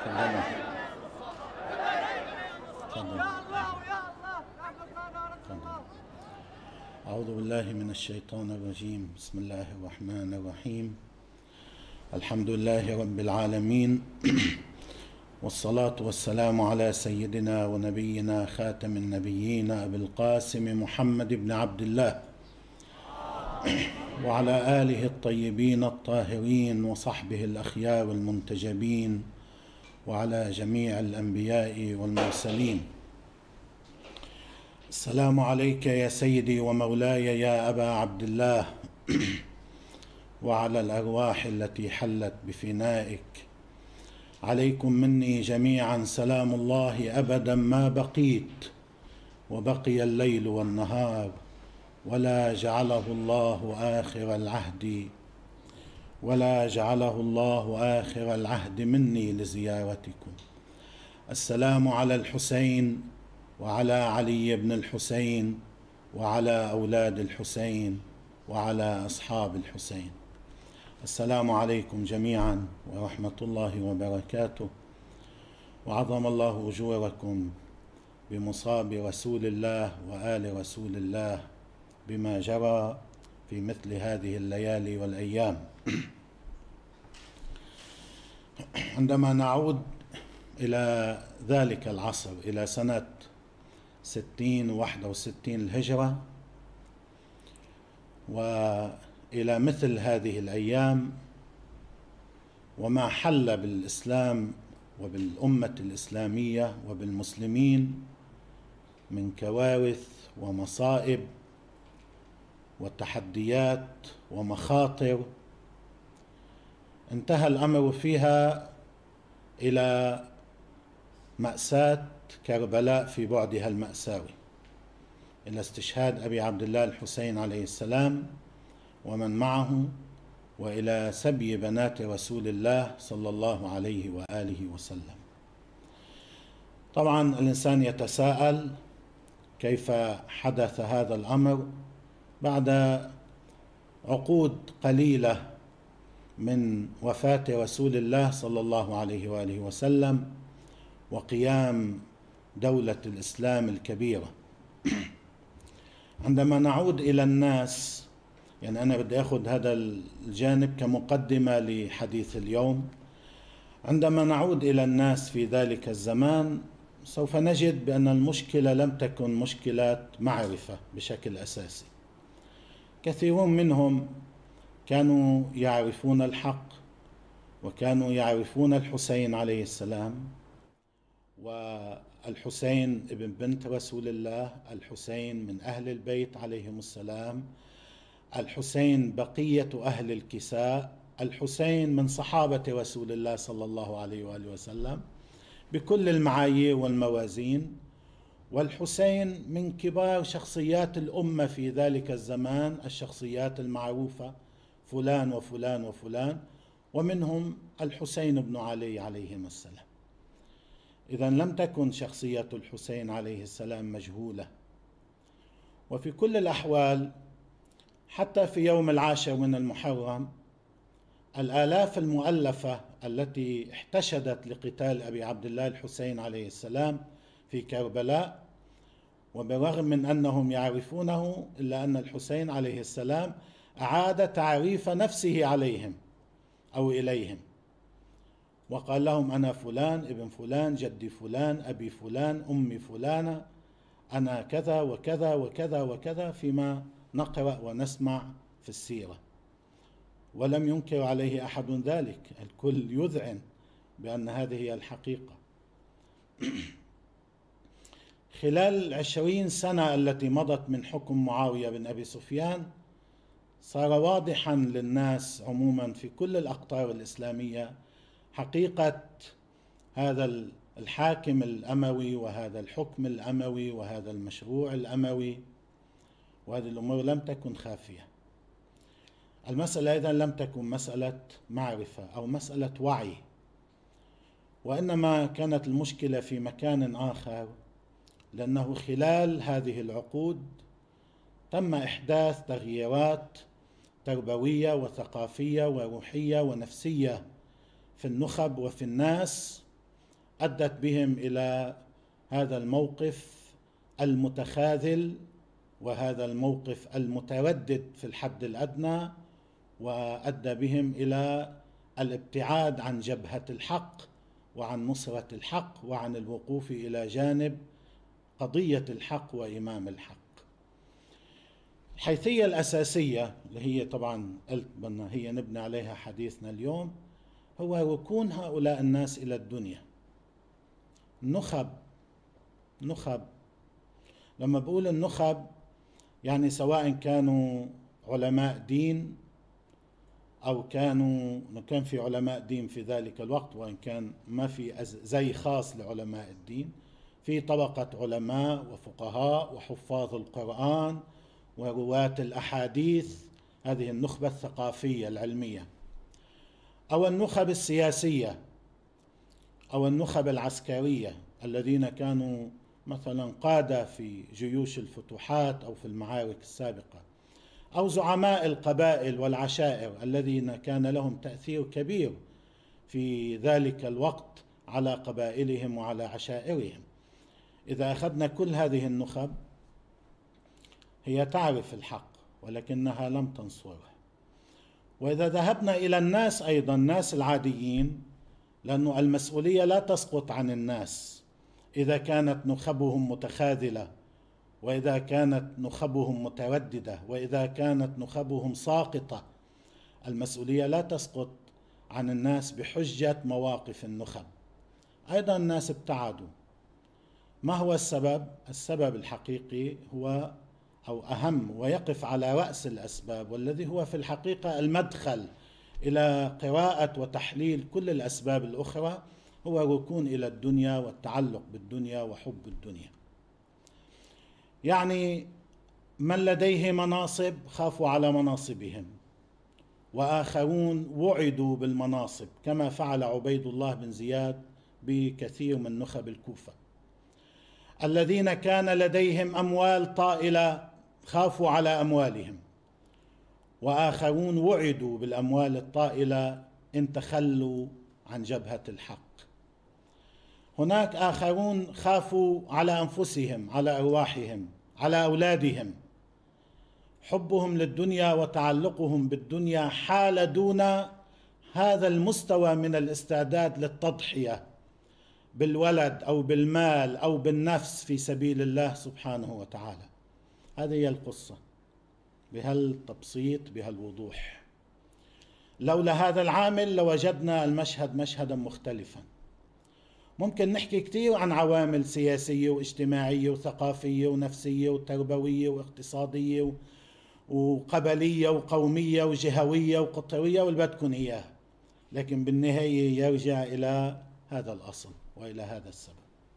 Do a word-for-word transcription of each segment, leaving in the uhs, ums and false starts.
أعوذ بالله من الشيطان الرجيم. بسم الله الرحمن الرحيم. الحمد لله رب العالمين، والصلاة والسلام على سيدنا ونبينا خاتم النبيين أبي القاسم محمد بن عبد الله وعلى آله الطيبين الطاهرين وصحبه الأخيار المنتجبين وعلى جميع الأنبياء والمرسلين. السلام عليك يا سيدي ومولاي يا أبا عبد الله، وعلى الأرواح التي حلت بفنائك. عليكم مني جميعا سلام الله أبدا ما بقيت، وبقي الليل والنهار، ولا جعله الله آخر العهد ولا جعله الله آخر العهد مني لزيارتكم. السلام على الحسين وعلى علي بن الحسين وعلى أولاد الحسين وعلى أصحاب الحسين. السلام عليكم جميعا ورحمة الله وبركاته، وعظم الله أجوركم بمصاب رسول الله وآل رسول الله بما جرى في مثل هذه الليالي والأيام. عندما نعود إلى ذلك العصر، إلى سنة ستين وواحدة وستين الهجرة، وإلى مثل هذه الأيام وما حل بالإسلام وبالأمة الإسلامية وبالمسلمين من كوارث ومصائب وتحديات ومخاطر، انتهى الأمر فيها إلى مأساة كربلاء في بعدها المأساوي، إلى استشهاد أبي عبد الله الحسين عليه السلام ومن معه، وإلى سبي بنات رسول الله صلى الله عليه وآله وسلم. طبعا الإنسان يتساءل كيف حدث هذا الأمر بعد عقود قليلة من وفاة رسول الله صلى الله عليه وآله وسلم وقيام دولة الإسلام الكبيرة. عندما نعود إلى الناس، يعني أنا بدي أخذ هذا الجانب كمقدمة لحديث اليوم. عندما نعود إلى الناس في ذلك الزمان سوف نجد بأن المشكلة لم تكن مشكلة معرفة بشكل أساسي. كثيرون منهم كانوا يعرفون الحق، وكانوا يعرفون الحسين عليه السلام، والحسين ابن بنت رسول الله، الحسين من أهل البيت عليهم السلام، الحسين بقية أهل الكساء، الحسين من صحابة رسول الله صلى الله عليه وآله وسلم بكل المعايير والموازين، والحسين من كبار شخصيات الأمة في ذلك الزمان، الشخصيات المعروفة فلان وفلان وفلان، ومنهم الحسين بن علي عليهم السلام. إذن لم تكن شخصية الحسين عليه السلام مجهولة. وفي كل الأحوال حتى في يوم العاشر من المحرم الآلاف المؤلفة التي احتشدت لقتال أبي عبد الله الحسين عليه السلام في كربلاء، وبرغم من أنهم يعرفونه إلا أن الحسين عليه السلام أعاد تعريف نفسه عليهم أو إليهم، وقال لهم: أنا فلان ابن فلان جدي فلان أبي فلان أمي فلانة، أنا كذا وكذا وكذا وكذا، فيما نقرأ ونسمع في السيرة. ولم ينكر عليه أحد ذلك، الكل يذعن بأن هذه هي الحقيقة. خلال العشرين سنة التي مضت من حكم معاوية بن أبي سفيان صار واضحا للناس عموما في كل الأقطار الإسلامية حقيقة هذا الحاكم الأموي وهذا الحكم الأموي وهذا المشروع الأموي، وهذه الأمور لم تكن خافية. المسألة إذن لم تكن مسألة معرفة أو مسألة وعي، وإنما كانت المشكلة في مكان آخر، لأنه خلال هذه العقود تم إحداث تغييرات تربوية وثقافية وروحية ونفسية في النخب وفي الناس أدت بهم إلى هذا الموقف المتخاذل وهذا الموقف المتردد في الحد الأدنى، وأدى بهم إلى الابتعاد عن جبهة الحق وعن نصرة الحق وعن الوقوف إلى جانب قضية الحق وإمام الحق. الحيثية الأساسية اللي هي طبعا قلت بدنا هي نبني عليها حديثنا اليوم هو ركون هؤلاء الناس إلى الدنيا. النخب نخب لما بقول النخب يعني سواء كانوا علماء دين أو كانوا كان في علماء دين في ذلك الوقت، وإن كان ما في زي خاص لعلماء الدين، في طبقة علماء وفقهاء وحفاظ القرآن ورواة الأحاديث، هذه النخبة الثقافية العلمية، أو النخب السياسية أو النخب العسكرية الذين كانوا مثلا قادة في جيوش الفتوحات أو في المعارك السابقة، أو زعماء القبائل والعشائر الذين كان لهم تأثير كبير في ذلك الوقت على قبائلهم وعلى عشائرهم. إذا أخذنا كل هذه النخب هي تعرف الحق ولكنها لم تنصره. وإذا ذهبنا إلى الناس أيضا، الناس العاديين، لأن المسؤولية لا تسقط عن الناس إذا كانت نخبهم متخاذلة، وإذا كانت نخبهم مترددة، وإذا كانت نخبهم ساقطة، المسؤولية لا تسقط عن الناس بحجة مواقف النخب. أيضا الناس ابتعدوا. ما هو السبب؟ السبب الحقيقي هو أو أهم ويقف على رأس الأسباب، والذي هو في الحقيقة المدخل إلى قراءة وتحليل كل الأسباب الأخرى، هو ركون إلى الدنيا والتعلق بالدنيا وحب الدنيا. يعني من لديه مناصب خافوا على مناصبهم، وآخرون وعدوا بالمناصب كما فعل عبيد الله بن زياد بكثير من نخب الكوفة. الذين كان لديهم أموال طائلة خافوا على أموالهم، وآخرون وعدوا بالأموال الطائلة إن تخلوا عن جبهة الحق. هناك آخرون خافوا على أنفسهم، على أرواحهم، على أولادهم. حبهم للدنيا وتعلقهم بالدنيا حال دون هذا المستوى من الاستعداد للتضحية بالولد أو بالمال أو بالنفس في سبيل الله سبحانه وتعالى. هذه هي القصة بهالتبسيط بهالوضوح. لولا هذا العامل لوجدنا المشهد مشهدا مختلفا. ممكن نحكي كثير عن عوامل سياسية واجتماعية وثقافية ونفسية وتربوية واقتصادية وقبلية وقومية وجهوية وقطرية واللي بدكم إياه، لكن بالنهاية يرجع إلى هذا الأصل وإلى هذا السبب.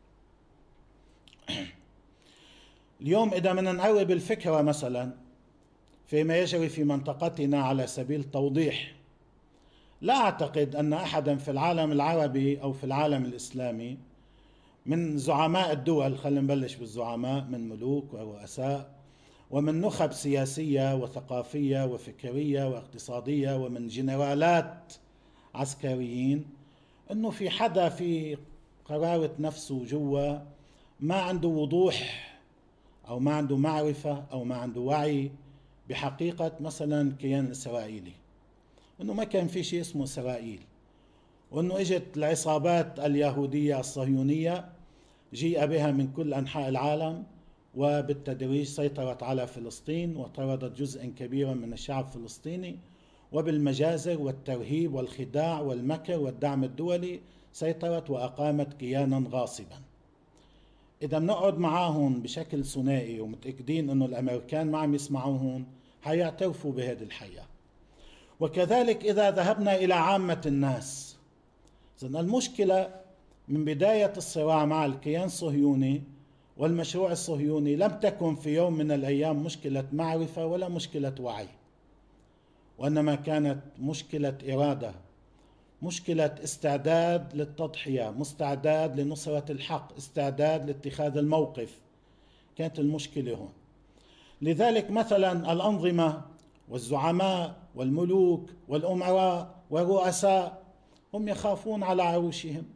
اليوم إذا بدنا نقرب الفكرة مثلا فيما يجري في منطقتنا على سبيل توضيح، لا أعتقد أن أحدا في العالم العربي أو في العالم الإسلامي من زعماء الدول، خلينا نبلش بالزعماء، من ملوك ورؤساء ومن نخب سياسية وثقافية وفكرية واقتصادية ومن جنرالات عسكريين، أنه في حدا في قرارة نفسه جوا ما عنده وضوح أو ما عنده معرفة أو ما عنده وعي بحقيقة مثلا الكيان الإسرائيلي، أنه ما كان في شيء اسمه إسرائيل، وأنه إجت العصابات اليهودية الصهيونية جيء بها من كل أنحاء العالم وبالتدريج سيطرت على فلسطين وطردت جزءا كبيرا من الشعب الفلسطيني، وبالمجازر والترهيب والخداع والمكر والدعم الدولي سيطرت وأقامت كيانا غاصبا. إذا بنقعد معاهم بشكل ثنائي ومتأكدين أنه الأمريكان ما عم يسمعوهم حيعترفوا بهذه الحقيقة. وكذلك إذا ذهبنا إلى عامة الناس، إذن المشكلة من بداية الصراع مع الكيان الصهيوني والمشروع الصهيوني لم تكن في يوم من الأيام مشكلة معرفة ولا مشكلة وعي، وإنما كانت مشكلة إرادة، مشكلة استعداد للتضحية، مستعداد لنصرة الحق، استعداد لاتخاذ الموقف. كانت المشكلة هون. لذلك مثلا الأنظمة والزعماء والملوك والأمراء والرؤساء هم يخافون على عروشهم،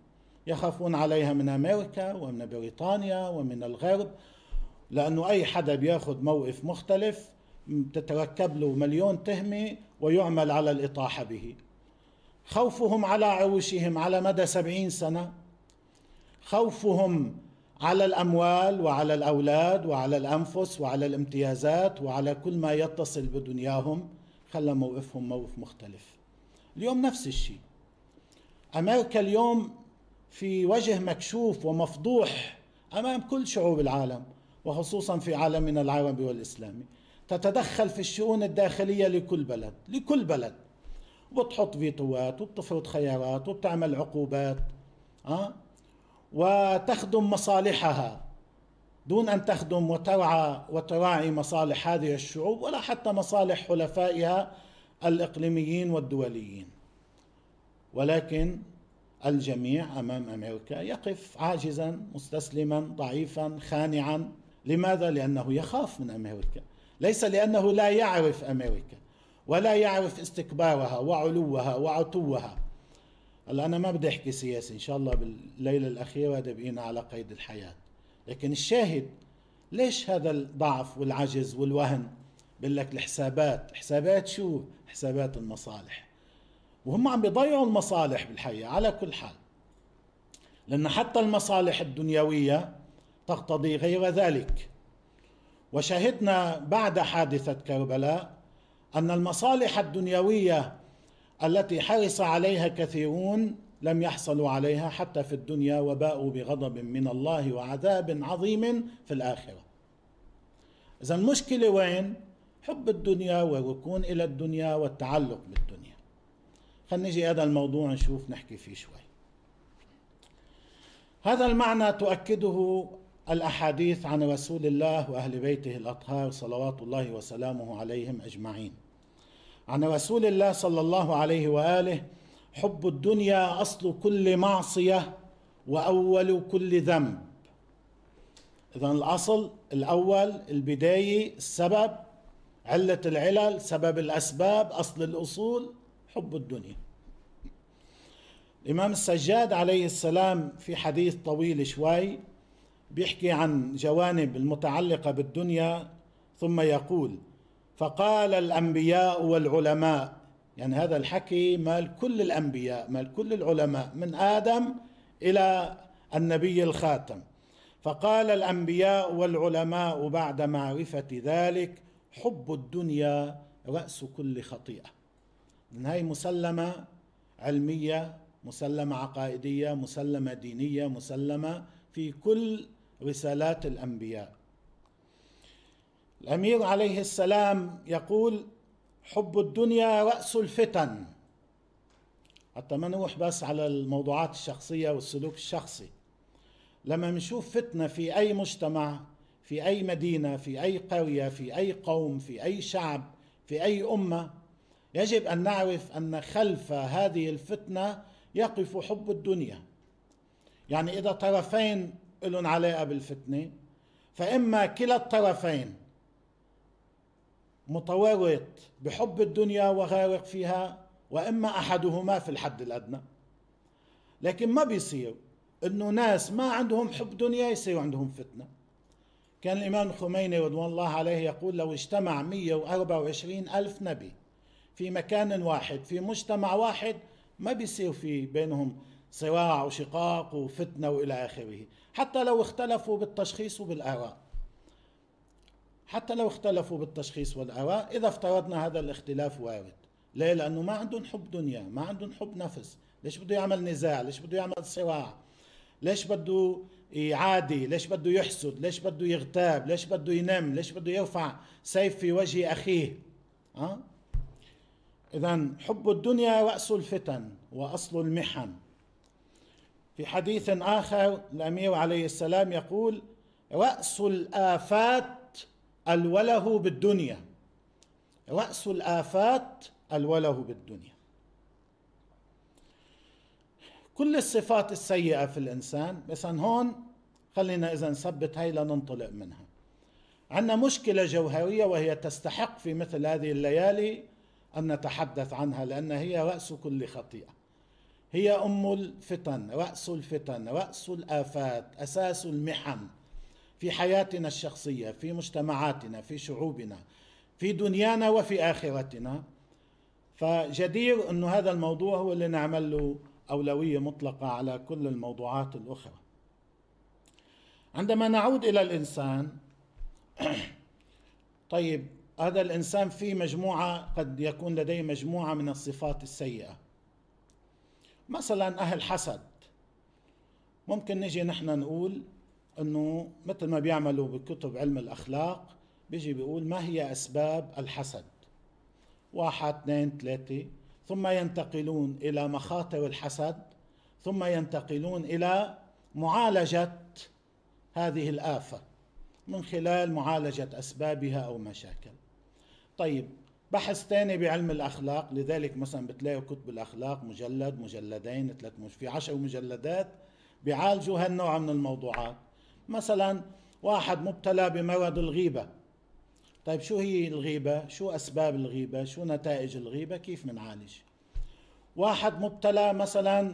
يخافون عليها من أمريكا ومن بريطانيا ومن الغرب، لأنه أي حدا بياخد موقف مختلف تتركب له مليون تهمة ويعمل على الإطاحة به. خوفهم على عروشهم على مدى سبعين سنة، خوفهم على الأموال وعلى الأولاد وعلى الأنفس وعلى الامتيازات وعلى كل ما يتصل بدنياهم، خلى موقفهم موقف مختلف. اليوم نفس الشيء، أمريكا اليوم في وجه مكشوف ومفضوح أمام كل شعوب العالم، وخصوصا في عالمنا العربي والإسلامي. تتدخل في الشؤون الداخلية لكل بلد لكل بلد، وبتحط فيتوات وبتفرض خيارات وبتعمل عقوبات أه؟ وتخدم مصالحها دون أن تخدم وترعى وتراعي مصالح هذه الشعوب ولا حتى مصالح حلفائها الإقليميين والدوليين. ولكن الجميع أمام أمريكا يقف عاجزا مستسلما ضعيفا خانعا. لماذا؟ لأنه يخاف من أمريكا، ليس لأنه لا يعرف أمريكا ولا يعرف استكبارها وعلوها وعتوها. هلا أنا ما بدي أحكي سياسي، إن شاء الله بالليلة الأخيرة دبقينا على قيد الحياة، لكن الشاهد ليش هذا الضعف والعجز والوهن؟ بقول لك الحسابات. حسابات شو؟ حسابات المصالح، وهم عم بيضيعوا المصالح بالحقيقة على كل حال، لأن حتى المصالح الدنيوية تقتضي غير ذلك. وشهدنا بعد حادثة كربلاء أن المصالح الدنيوية التي حرص عليها كثيرون لم يحصلوا عليها حتى في الدنيا، وباءوا بغضب من الله وعذاب عظيم في الآخرة. إذا المشكلة وين؟ حب الدنيا والركون إلى الدنيا والتعلق بالدنيا. خلينا نجي هذا الموضوع نشوف نحكي فيه شوي. هذا المعنى تؤكده الأحاديث عن رسول الله وأهل بيته الأطهار صلوات الله وسلامه عليهم أجمعين. عن رسول الله صلى الله عليه وآله: حب الدنيا أصل كل معصية وأول كل ذنب. إذن الأصل الأول، البداية، السبب، علة العلل، سبب الأسباب، أصل الأصول، حب الدنيا. الإمام السجاد عليه السلام في حديث طويل شوي بيحكي عن جوانب المتعلقة بالدنيا، ثم يقول: فقال الأنبياء والعلماء، يعني هذا الحكي مال كل الأنبياء مال كل العلماء من آدم إلى النبي الخاتم. فقال الأنبياء والعلماء بعد معرفة ذلك: حب الدنيا رأس كل خطيئة. من هاي مسلمة علمية، مسلمة عقائدية، مسلمة دينية، مسلمة في كل رسالات الأنبياء. الأمير عليه السلام يقول: حب الدنيا رأس الفتن. حتى ما نروح بس على الموضوعات الشخصية والسلوك الشخصي، لما نشوف فتنة في أي مجتمع، في أي مدينة، في أي قرية، في أي قوم، في أي شعب، في أي أمة، يجب أن نعرف أن خلف هذه الفتنة يقف حب الدنيا. يعني إذا طرفين لهم علاقة بالفتنة، فإما كلا الطرفين متورط بحب الدنيا وغارق فيها، وإما أحدهما في الحد الأدنى. لكن ما بيصير إنه ناس ما عندهم حب دنيا يصير عندهم فتنة. كان الإمام الخميني رضوان الله عليه يقول: لو اجتمع مئة وأربعة وعشرين ألف نبي في مكان واحد في مجتمع واحد ما بيصير في بينهم صراع وشقاق وفتنة وإلى آخره، حتى لو اختلفوا بالتشخيص وبالآراء. حتى لو اختلفوا بالتشخيص والآراء، إذا افترضنا هذا الاختلاف وارد. ليه؟ لأنه ما عندهم حب دنيا، ما عندهم حب نفس. ليش بده يعمل نزاع؟ ليش بده يعمل صراع؟ ليش بده يعادي؟ ليش بده يحسد؟ ليش بده يغتاب؟ ليش بده ينم؟ ليش بده يرفع سيف في وجه أخيه؟ أه؟ إذن حب الدنيا رأس الفتن وأصل المحن. في حديث آخر الأمير عليه السلام يقول: رأس الآفات الوله بالدنيا. رأس الآفات الوله بالدنيا. كل الصفات السيئة في الإنسان. مثلا هون خلينا إذا نثبت هاي لننطلق منها. عندنا مشكلة جوهرية وهي تستحق في مثل هذه الليالي أن نتحدث عنها، لأن هي رأس كل خطيئة. هي أم الفتن، رأس الفتن، رأس الآفات، أساس المحن في حياتنا الشخصية، في مجتمعاتنا، في شعوبنا، في دنيانا وفي آخرتنا. فجدير أن هذا الموضوع هو اللي نعمل له أولوية مطلقة على كل الموضوعات الأخرى. عندما نعود إلى الإنسان، طيب هذا الإنسان في مجموعة، قد يكون لديه مجموعة من الصفات السيئة، مثلا أهل حسد. ممكن نجي نحن نقول أنه مثل ما بيعملوا بكتب علم الأخلاق، بيجي بيقول ما هي أسباب الحسد، واحد اثنين ثلاثة، ثم ينتقلون إلى مخاطر الحسد، ثم ينتقلون إلى معالجة هذه الآفة من خلال معالجة أسبابها أو مشاكل. طيب بحث ثاني بعلم الأخلاق، لذلك مثلا بتلاقوا كتب الأخلاق مجلد، مجلدين، ثلاث مش في عشر مجلدات بيعالجوا هالنوع من الموضوعات. مثلا واحد مبتلى بمرض الغيبة، طيب شو هي الغيبة؟ شو أسباب الغيبة؟ شو نتائج الغيبة؟ كيف منعالج؟ واحد مبتلى مثلا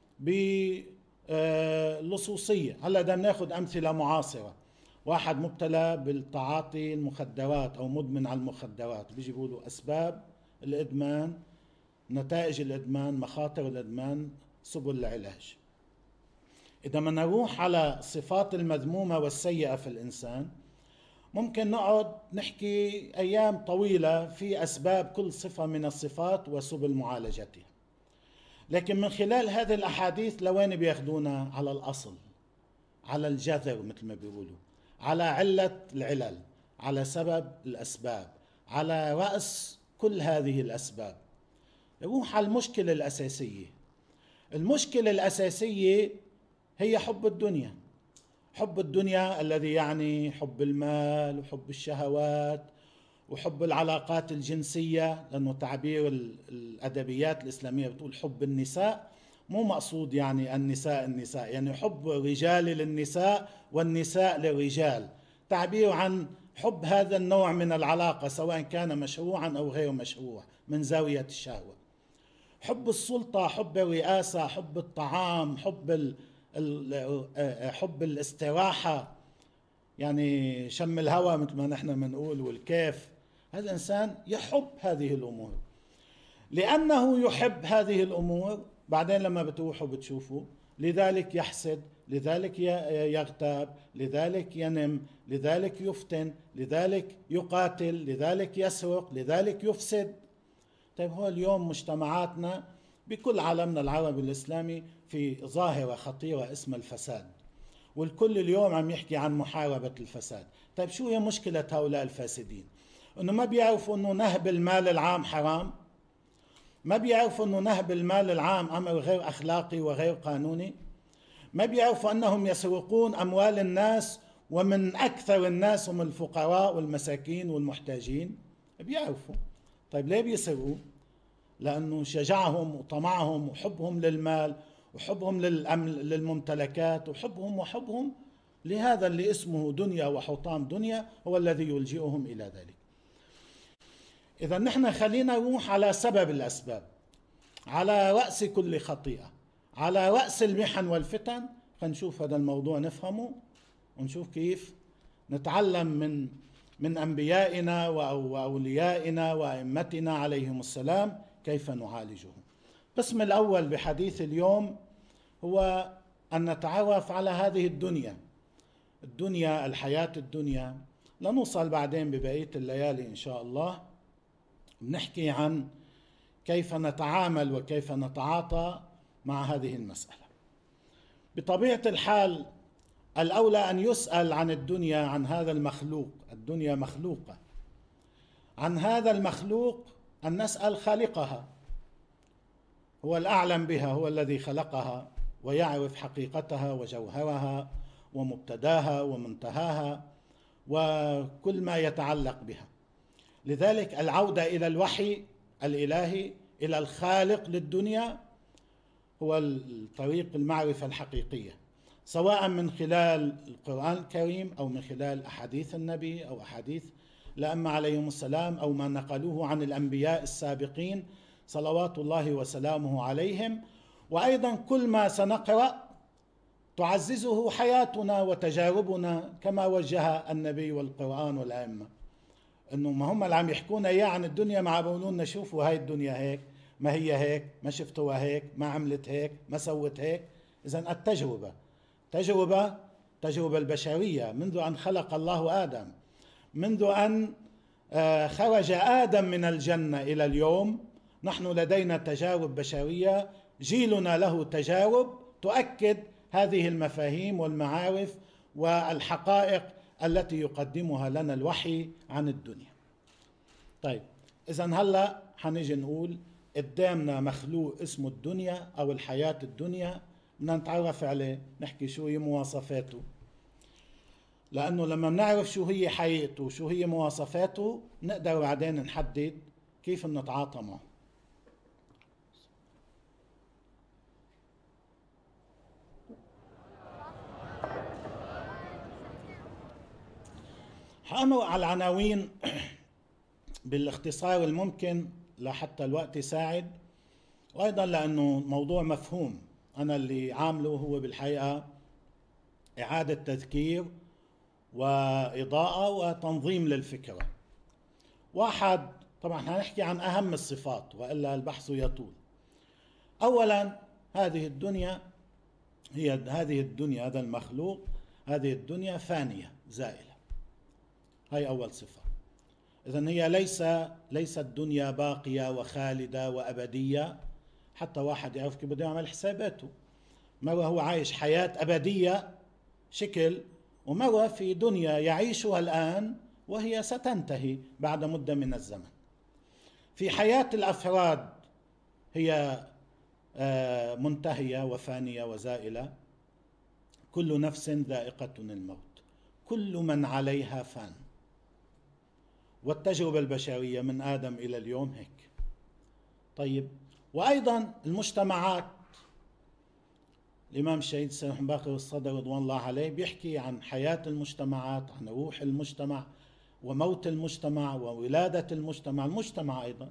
باللصوصية، هلا بدنا ناخذ أمثلة معاصرة. واحد مبتلى بالتعاطي المخدرات أو مدمن على المخدرات، بيجي بيقولوا أسباب الإدمان، نتائج الإدمان، مخاطر الإدمان، سبل العلاج. إذا ما نروح على الصفات المذمومة والسيئة في الإنسان، ممكن نقعد نحكي أيام طويلة في أسباب كل صفة من الصفات وسبل معالجتها. لكن من خلال هذه الأحاديث لوين بياخدونا؟ على الأصل، على الجذر مثل ما بيقولوا، على علة العلل، على سبب الأسباب، على رأس كل هذه الأسباب. نروح على المشكلة الأساسية. المشكلة الأساسية هي حب الدنيا. حب الدنيا الذي يعني حب المال وحب الشهوات وحب العلاقات الجنسية، لأنه تعبير الأدبيات الإسلامية بتقول حب النساء، مو مقصود يعني النساء النساء، يعني حب الرجال للنساء والنساء للرجال، تعبير عن حب هذا النوع من العلاقة سواء كان مشروعا أو غير مشروع من زاوية الشهوة. حب السلطة، حب الرئاسة، حب الطعام، حب ال حب الاستراحة، يعني شم الهواء مثل ما نحن بنقول، والكيف. هذا الإنسان يحب هذه الأمور، لأنه يحب هذه الأمور بعدين لما بتروحوا بتشوفوا، لذلك يحسد، لذلك يغتاب، لذلك ينم، لذلك يفتن، لذلك يقاتل، لذلك يسرق، لذلك يفسد. طيب هو اليوم مجتمعاتنا بكل عالمنا العربي الإسلامي في ظاهرة خطيرة اسمها الفساد، والكل اليوم عم يحكي عن محاربة الفساد. طيب شو هي مشكلة هؤلاء الفاسدين؟ انه ما بيعرفوا انه نهب المال العام حرام، ما بيعرفوا انه نهب المال العام امر غير اخلاقي وغير قانوني، ما بيعرفوا انهم يسرقون اموال الناس، ومن اكثر الناس هم الفقراء والمساكين والمحتاجين، بيعرفوا. طيب ليه بيسرقوا؟ لانه شجعهم وطمعهم وحبهم للمال وحبهم للممتلكات وحبهم وحبهم لهذا اللي اسمه دنيا وحطام دنيا هو الذي يلجئهم إلى ذلك. إذا نحن خلينا نروح على سبب الأسباب، على رأس كل خطيئة، على رأس المحن والفتن. خنشوف هذا الموضوع نفهمه ونشوف كيف نتعلم من من أنبيائنا وأوليائنا وأئمتنا عليهم السلام كيف نعالجهم. القسم الأول بحديث اليوم هو أن نتعرف على هذه الدنيا، الدنيا، الحياة الدنيا، لنوصل بعدين ببقية الليالي إن شاء الله بنحكي عن كيف نتعامل وكيف نتعاطى مع هذه المسألة. بطبيعة الحال الأولى أن يسأل عن الدنيا، عن هذا المخلوق، الدنيا مخلوقة، عن هذا المخلوق أن نسأل خالقها، هو الأعلم بها، هو الذي خلقها ويعرف حقيقتها وجوهرها ومبتداها ومنتهاها وكل ما يتعلق بها. لذلك العودة إلى الوحي الإلهي، إلى الخالق للدنيا، هو الطريق المعرفة الحقيقية، سواء من خلال القرآن الكريم أو من خلال أحاديث النبي أو أحاديث الأئمة عليهم السلام أو ما نقلوه عن الأنبياء السابقين صلوات الله وسلامه عليهم، وأيضا كل ما سنقرأ تعززه حياتنا وتجاربنا كما وجه النبي والقرآن والأئمة، إنه ما هم اللي عم يحكونا إياه عن الدنيا، ما بيقولوا لنا شوفوا هاي الدنيا هيك، ما هي هيك، ما شفتوها هيك، ما عملت هيك، ما سوت هيك. إذن التجربة تجربة تجربة البشرية منذ أن خلق الله آدم، منذ أن خرج آدم من الجنة إلى اليوم، نحن لدينا تجارب بشرية، جيلنا له تجارب تؤكد هذه المفاهيم والمعارف والحقائق التي يقدمها لنا الوحي عن الدنيا. طيب إذن هلأ حنيجي نقول قدامنا مخلوق اسمه الدنيا أو الحياة الدنيا، بدنا نتعرف عليه، نحكي شو هي مواصفاته، لأنه لما نعرف شو هي حقيقته وشو هي مواصفاته نقدر بعدين نحدد كيف نتعاطى معه. حأمر على العناوين بالاختصار الممكن لحتى الوقت يساعد، وأيضا لأنه موضوع مفهوم. أنا اللي عامله هو بالحقيقة إعادة تذكير وإضاءة وتنظيم للفكرة. واحد، طبعا هنحكي عن أهم الصفات وإلا البحث يطول. أولا هذه الدنيا هي هذه الدنيا هذا المخلوق، هذه الدنيا فانية زائلة، هاي أول صفة. إذن هي ليس ليست الدنيا باقية وخالدة وأبدية، حتى واحد يعرف كيف بده يعمل حساباته. مرة هو عايش حياة أبدية شكل، ومرة في دنيا يعيشها الآن وهي ستنتهي بعد مدة من الزمن. في حياة الأفراد هي منتهية وفانية وزائلة. كل نفس ذائقة الموت، كل من عليها فان. والتجربة البشرية من آدم إلى اليوم هيك. طيب، وأيضا المجتمعات، الإمام الشهيد سيد باقر الصدر رضوان الله عليه بيحكي عن حياة المجتمعات، عن روح المجتمع وموت المجتمع وولادة المجتمع، المجتمع أيضا.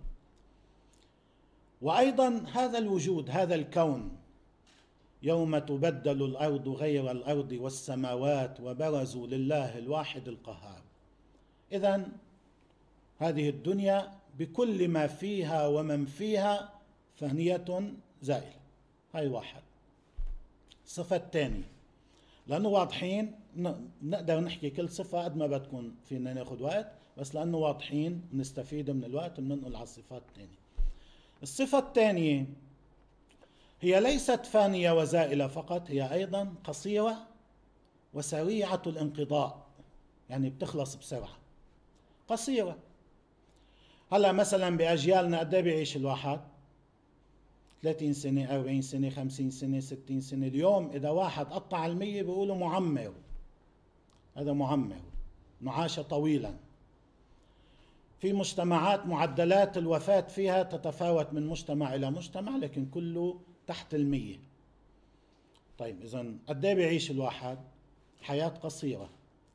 وأيضا هذا الوجود، هذا الكون، يوم تبدل الأرض غير الأرض والسماوات وبرزوا لله الواحد القهار. إذن هذه الدنيا بكل ما فيها ومن فيها فانية زائلة. هاي واحد. الصفة الثانية، لأنه واضحين نقدر نحكي كل صفة قد ما بتكون فينا ناخد وقت، بس لأنه واضحين نستفيد من الوقت بننقل على الصفات الثانية. الصفة الثانية هي ليست فانية وزائلة فقط، هي أيضا قصيرة وسريعة الانقضاء، يعني بتخلص بسرعة. قصيرة. هلا مثلا بأجيالنا قد ايه بيعيش الواحد؟ ثلاثين سنة، أربعين سنة، خمسين سنة، ستين سنة. اليوم إذا واحد قطع المية بيقولوا معمر، هذا معمر، معاش طويلا. في مجتمعات معدلات الوفاة فيها تتفاوت من مجتمع إلى مجتمع، لكن كله تحت المية. طيب إذن قد ايه بيعيش الواحد؟ حياة قصيرة.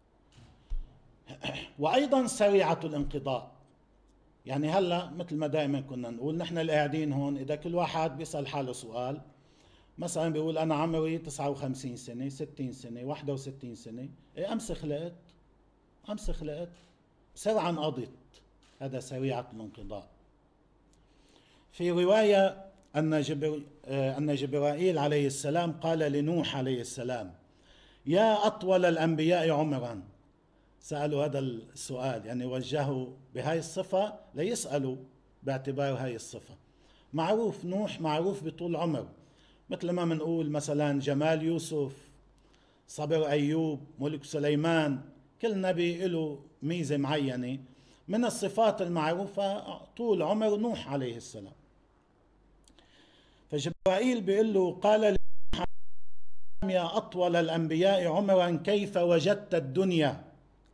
وأيضا سريعة الانقضاء. يعني هلا مثل ما دائما كنا نقول نحن اللي قاعدين هون، إذا كل واحد بيسأل حاله سؤال، مثلا بيقول أنا عمري تسعة وخمسين سنة، ستين سنة، واحد وستين سنة، إيه أمس خلقت؟ أمس خلقت، بسرعة انقضت. هذا سريعة الانقضاء. في رواية أن جبر... أن جبرائيل عليه السلام قال لنوح عليه السلام: يا أطول الأنبياء عمرا. سألوا هذا السؤال، يعني وجهوا بهاي الصفة ليسألوا باعتبار هاي الصفة. معروف نوح معروف بطول عمر، مثل ما منقول مثلا جمال يوسف، صبر أيوب، ملك سليمان. كل نبي له ميزة معينة. من الصفات المعروفة طول عمر نوح عليه السلام. فجبرائيل بيقول له: قال لنوح يا أطول الأنبياء عمرا كيف وجدت الدنيا؟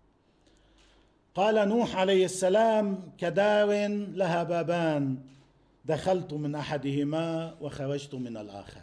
قال نوح عليه السلام: كدار لها بابان، دخلت من أحدهما وخرجت من الآخر.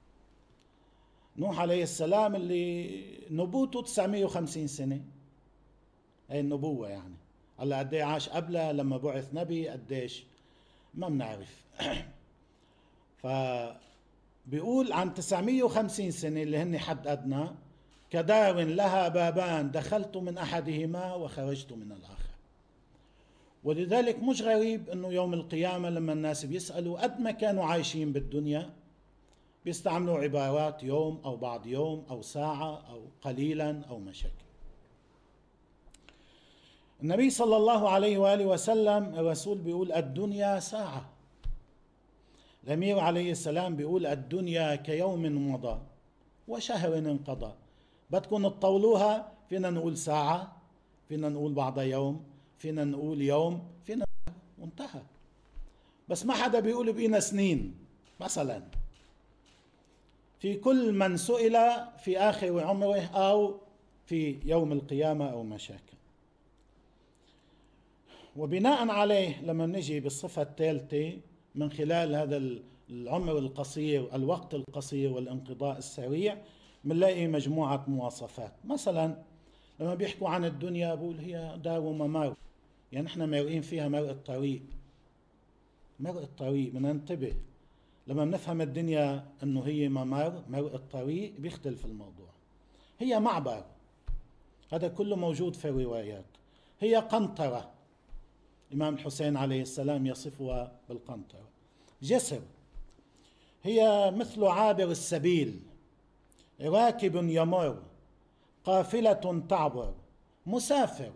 نوح عليه السلام اللي نبوته تسعمية وخمسين سنة، هي النبوة يعني. هلا قد ايه عاش قبلها لما بعث نبي؟ قديش ما بنعرف. ف بيقول عن تسعمئة وخمسين سنة اللي هن حد أدنى، كدار لها بابان دخلت من أحدهما وخرجت من الآخر. ولذلك مش غريب أنه يوم القيامة لما الناس بيسألوا قد ما كانوا عايشين بالدنيا بيستعملوا عبارات يوم أو بعض يوم أو ساعة أو قليلا أو مشاكل. النبي صلى الله عليه وآله وسلم الرسول بيقول الدنيا ساعة. الأمير عليه السلام بيقول الدنيا كيوم مضى وشهر انقضى. بدكم تطولوها، فينا نقول ساعة، فينا نقول بعض يوم، فينا نقول يوم، فينا وانتهى. بس ما حدا بيقول بقينا سنين مثلا. في كل من سئل في آخر عمره أو في يوم القيامة أو مشاكل. وبناء عليه لما نجي بالصفة الثالثة من خلال هذا العمر القصير، الوقت القصير والانقضاء السريع، بنلاقي مجموعة مواصفات. مثلا لما بيحكوا عن الدنيا بقول هي دار وممر، يعني احنا مارقين فيها مرق الطريق. مرق الطريق بدنا ننتبه لما بنفهم الدنيا انه هي ممر، مرق الطريق، بيختلف الموضوع. هي معبر، هذا كله موجود في الروايات. هي قنطرة، الإمام الحسين عليه السلام يصفها بالقنطرة. جسر، هي مثل عابر السبيل، راكب يمر، قافلة تعبر، مسافر،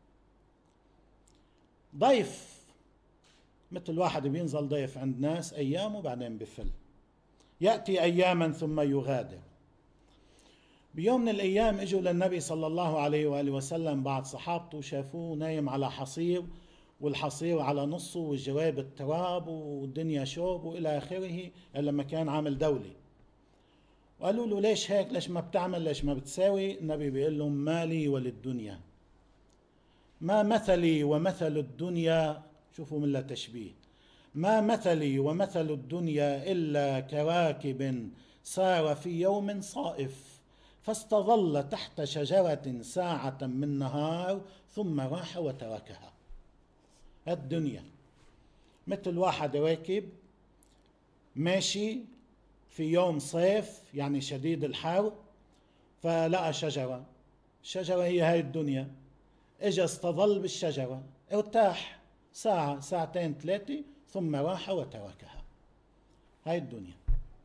ضيف، مثل واحد بينزل ضيف عند ناس أيام وبعدين بفل، يأتي أياما ثم يغادر. بيوم من الأيام اجوا للنبي صلى الله عليه وآله وسلم بعض صحابته، شافوه نايم على حصير، والحصير على نصه والجواب التراب والدنيا شوب وإلى آخره، لما كان عامل دولة. وقالوا له ليش هيك، ليش ما بتعمل، ليش ما بتساوي؟ النبي بيقول لهم مالي وللدنيا، ما مثلي ومثل الدنيا، شوفوا من لا تشبيه، ما مثلي ومثل الدنيا إلا كراكب سار في يوم صائف فاستظل تحت شجرة ساعة من نهار ثم راح وتركها. الدنيا مثل واحد راكب ماشي في يوم صيف يعني شديد الحر، فلقى شجرة، الشجرة هي هاي الدنيا، اجا استظل بالشجرة، ارتاح ساعة ساعتين ثلاثة ثم راح وتركها. هاي الدنيا.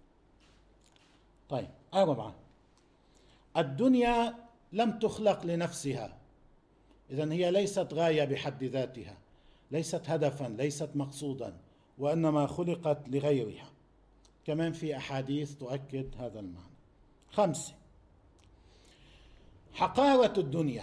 طيب أربعة، الدنيا لم تخلق لنفسها، إذن هي ليست غاية بحد ذاتها، ليست هدفا، ليست مقصودا، وإنما خلقت لغيرها. كمان في أحاديث تؤكد هذا المعنى. خمسة، حقارة الدنيا.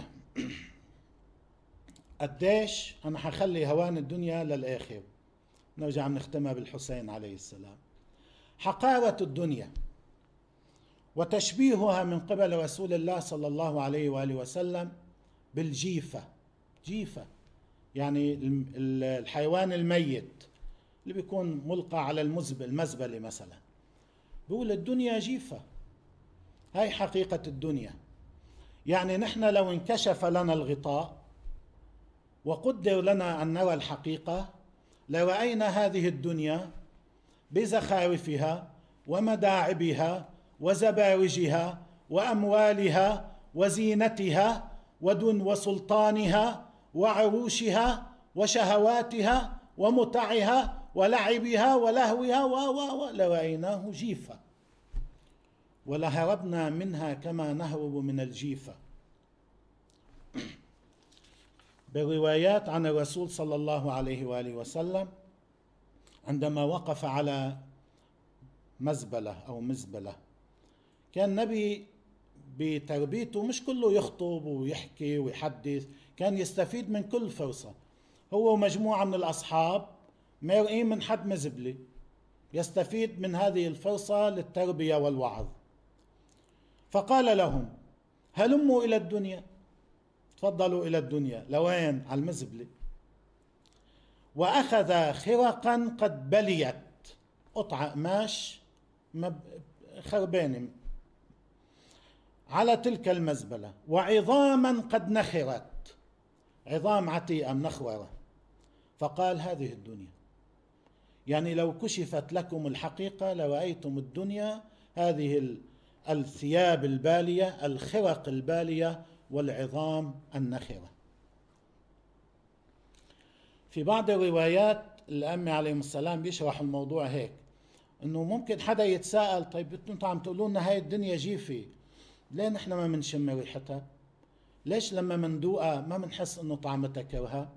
قديش أنا حخلي هوان الدنيا للآخر، نرجع نختمها بالحسين عليه السلام. حقارة الدنيا وتشبيهها من قبل رسول الله صلى الله عليه وآله وسلم بالجيفة. جيفة يعني الحيوان الميت اللي بيكون ملقى على المزبلة مثلا، بيقول الدنيا جيفة. هاي حقيقة الدنيا. يعني نحن لو انكشف لنا الغطاء وقدر لنا أن نرى الحقيقة لرأينا هذه الدنيا بزخارفها ومداعبها وزبارجها وأموالها وزينتها ودن وسلطانها وعروشها وشهواتها ومتعها ولعبها ولهوها و و لرأيناه جيفة ولهربنا منها كما نهرب من الجيفة. بالروايات عن الرسول صلى الله عليه وآله وسلم عندما وقف على مزبلة أو مزبلة، كان النبي بتربيته مش كله يخطب ويحكي ويحدث، كان يستفيد من كل فرصة. هو ومجموعة من الأصحاب مارقين من حد مزبلة، يستفيد من هذه الفرصة للتربية والوعظ. فقال لهم هلموا إلى الدنيا، تفضلوا إلى الدنيا. لوين؟ على المزبلة. وأخذ خرقا قد بليت، قطعة قماش خربانة على تلك المزبلة، وعظاما قد نخرت، عظام عتيقة منخورة، فقال هذه الدنيا. يعني لو كشفت لكم الحقيقة لرأيتم الدنيا هذه الثياب البالية، الخرق البالية والعظام النخرة. في بعض الروايات الأئمة عليهم السلام بيشرح الموضوع هيك، انه ممكن حدا يتساءل طيب انتم عم تقولوا لنا هاي الدنيا جيفة، ليه نحن ما منشم ريحتها؟ ليش لما مندوقها ما منحس انه طعمتها كرهة؟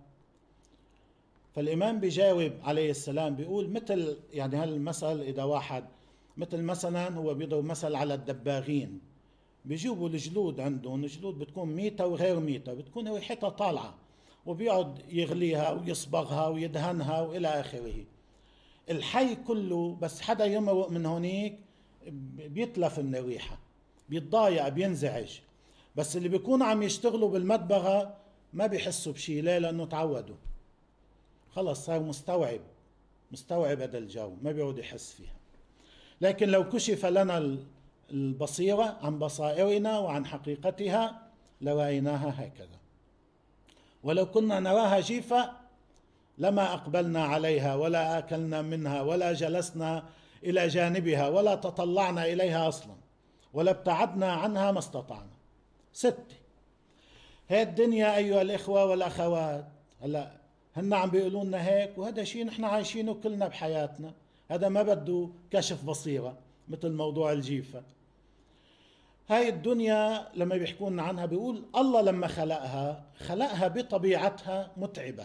فالإمام بيجاوب عليه السلام بيقول مثل يعني هالمثل، إذا واحد مثل مثلا هو بيضرب مثل على الدباغين، بيجيبوا الجلود عندهم، الجلود بتكون ميتة وغير ميتة، بتكون ريحتها طالعة، وبيقعد يغليها ويصبغها ويدهنها وإلى آخره. الحي كله بس حدا يمرق من هونيك بيتلف من الريحة، بيتضايق، بينزعج. بس اللي بيكونوا عم يشتغلوا بالمدبغة ما بيحسوا بشي. ليه؟ لأنه تعودوا، خلص صار مستوعب مستوعب هذا الجو، ما بيعود يحس فيها. لكن لو كشف لنا البصيرة عن بصائرنا وعن حقيقتها لرأيناها هكذا. ولو كنا نراها جيفة لما أقبلنا عليها ولا أكلنا منها ولا جلسنا إلى جانبها ولا تطلعنا إليها أصلا ولا ابتعدنا عنها ما استطعنا. ستة، هي الدنيا أيها الإخوة والأخوات، هلا هن عم بيقولوا لنا هيك، وهذا شيء نحن عايشينه كلنا بحياتنا. هذا ما بده كشف بصيرة مثل موضوع الجيفة. هاي الدنيا لما بيحكون عنها بيقول الله لما خلقها خلقها بطبيعتها متعبة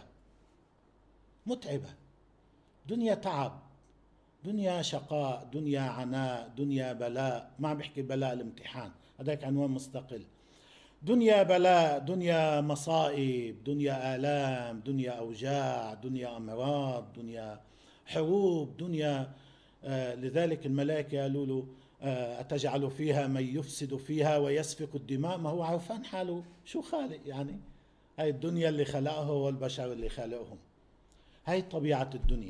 متعبة، دنيا تعب، دنيا شقاء، دنيا عناء، دنيا بلاء. ما عم بحكي بلاء الامتحان، هذاك عنوان مستقل. دنيا بلاء، دنيا مصائب، دنيا آلام، دنيا أوجاع، دنيا أمراض، دنيا حروب، دنيا آه لذلك الملائكة قالوا له آه أتجعل فيها من يفسد فيها ويسفك الدماء. ما هو عرفان حاله شو خالق، يعني هاي الدنيا اللي خلقها والبشر اللي خلقهم. هاي طبيعة الدنيا.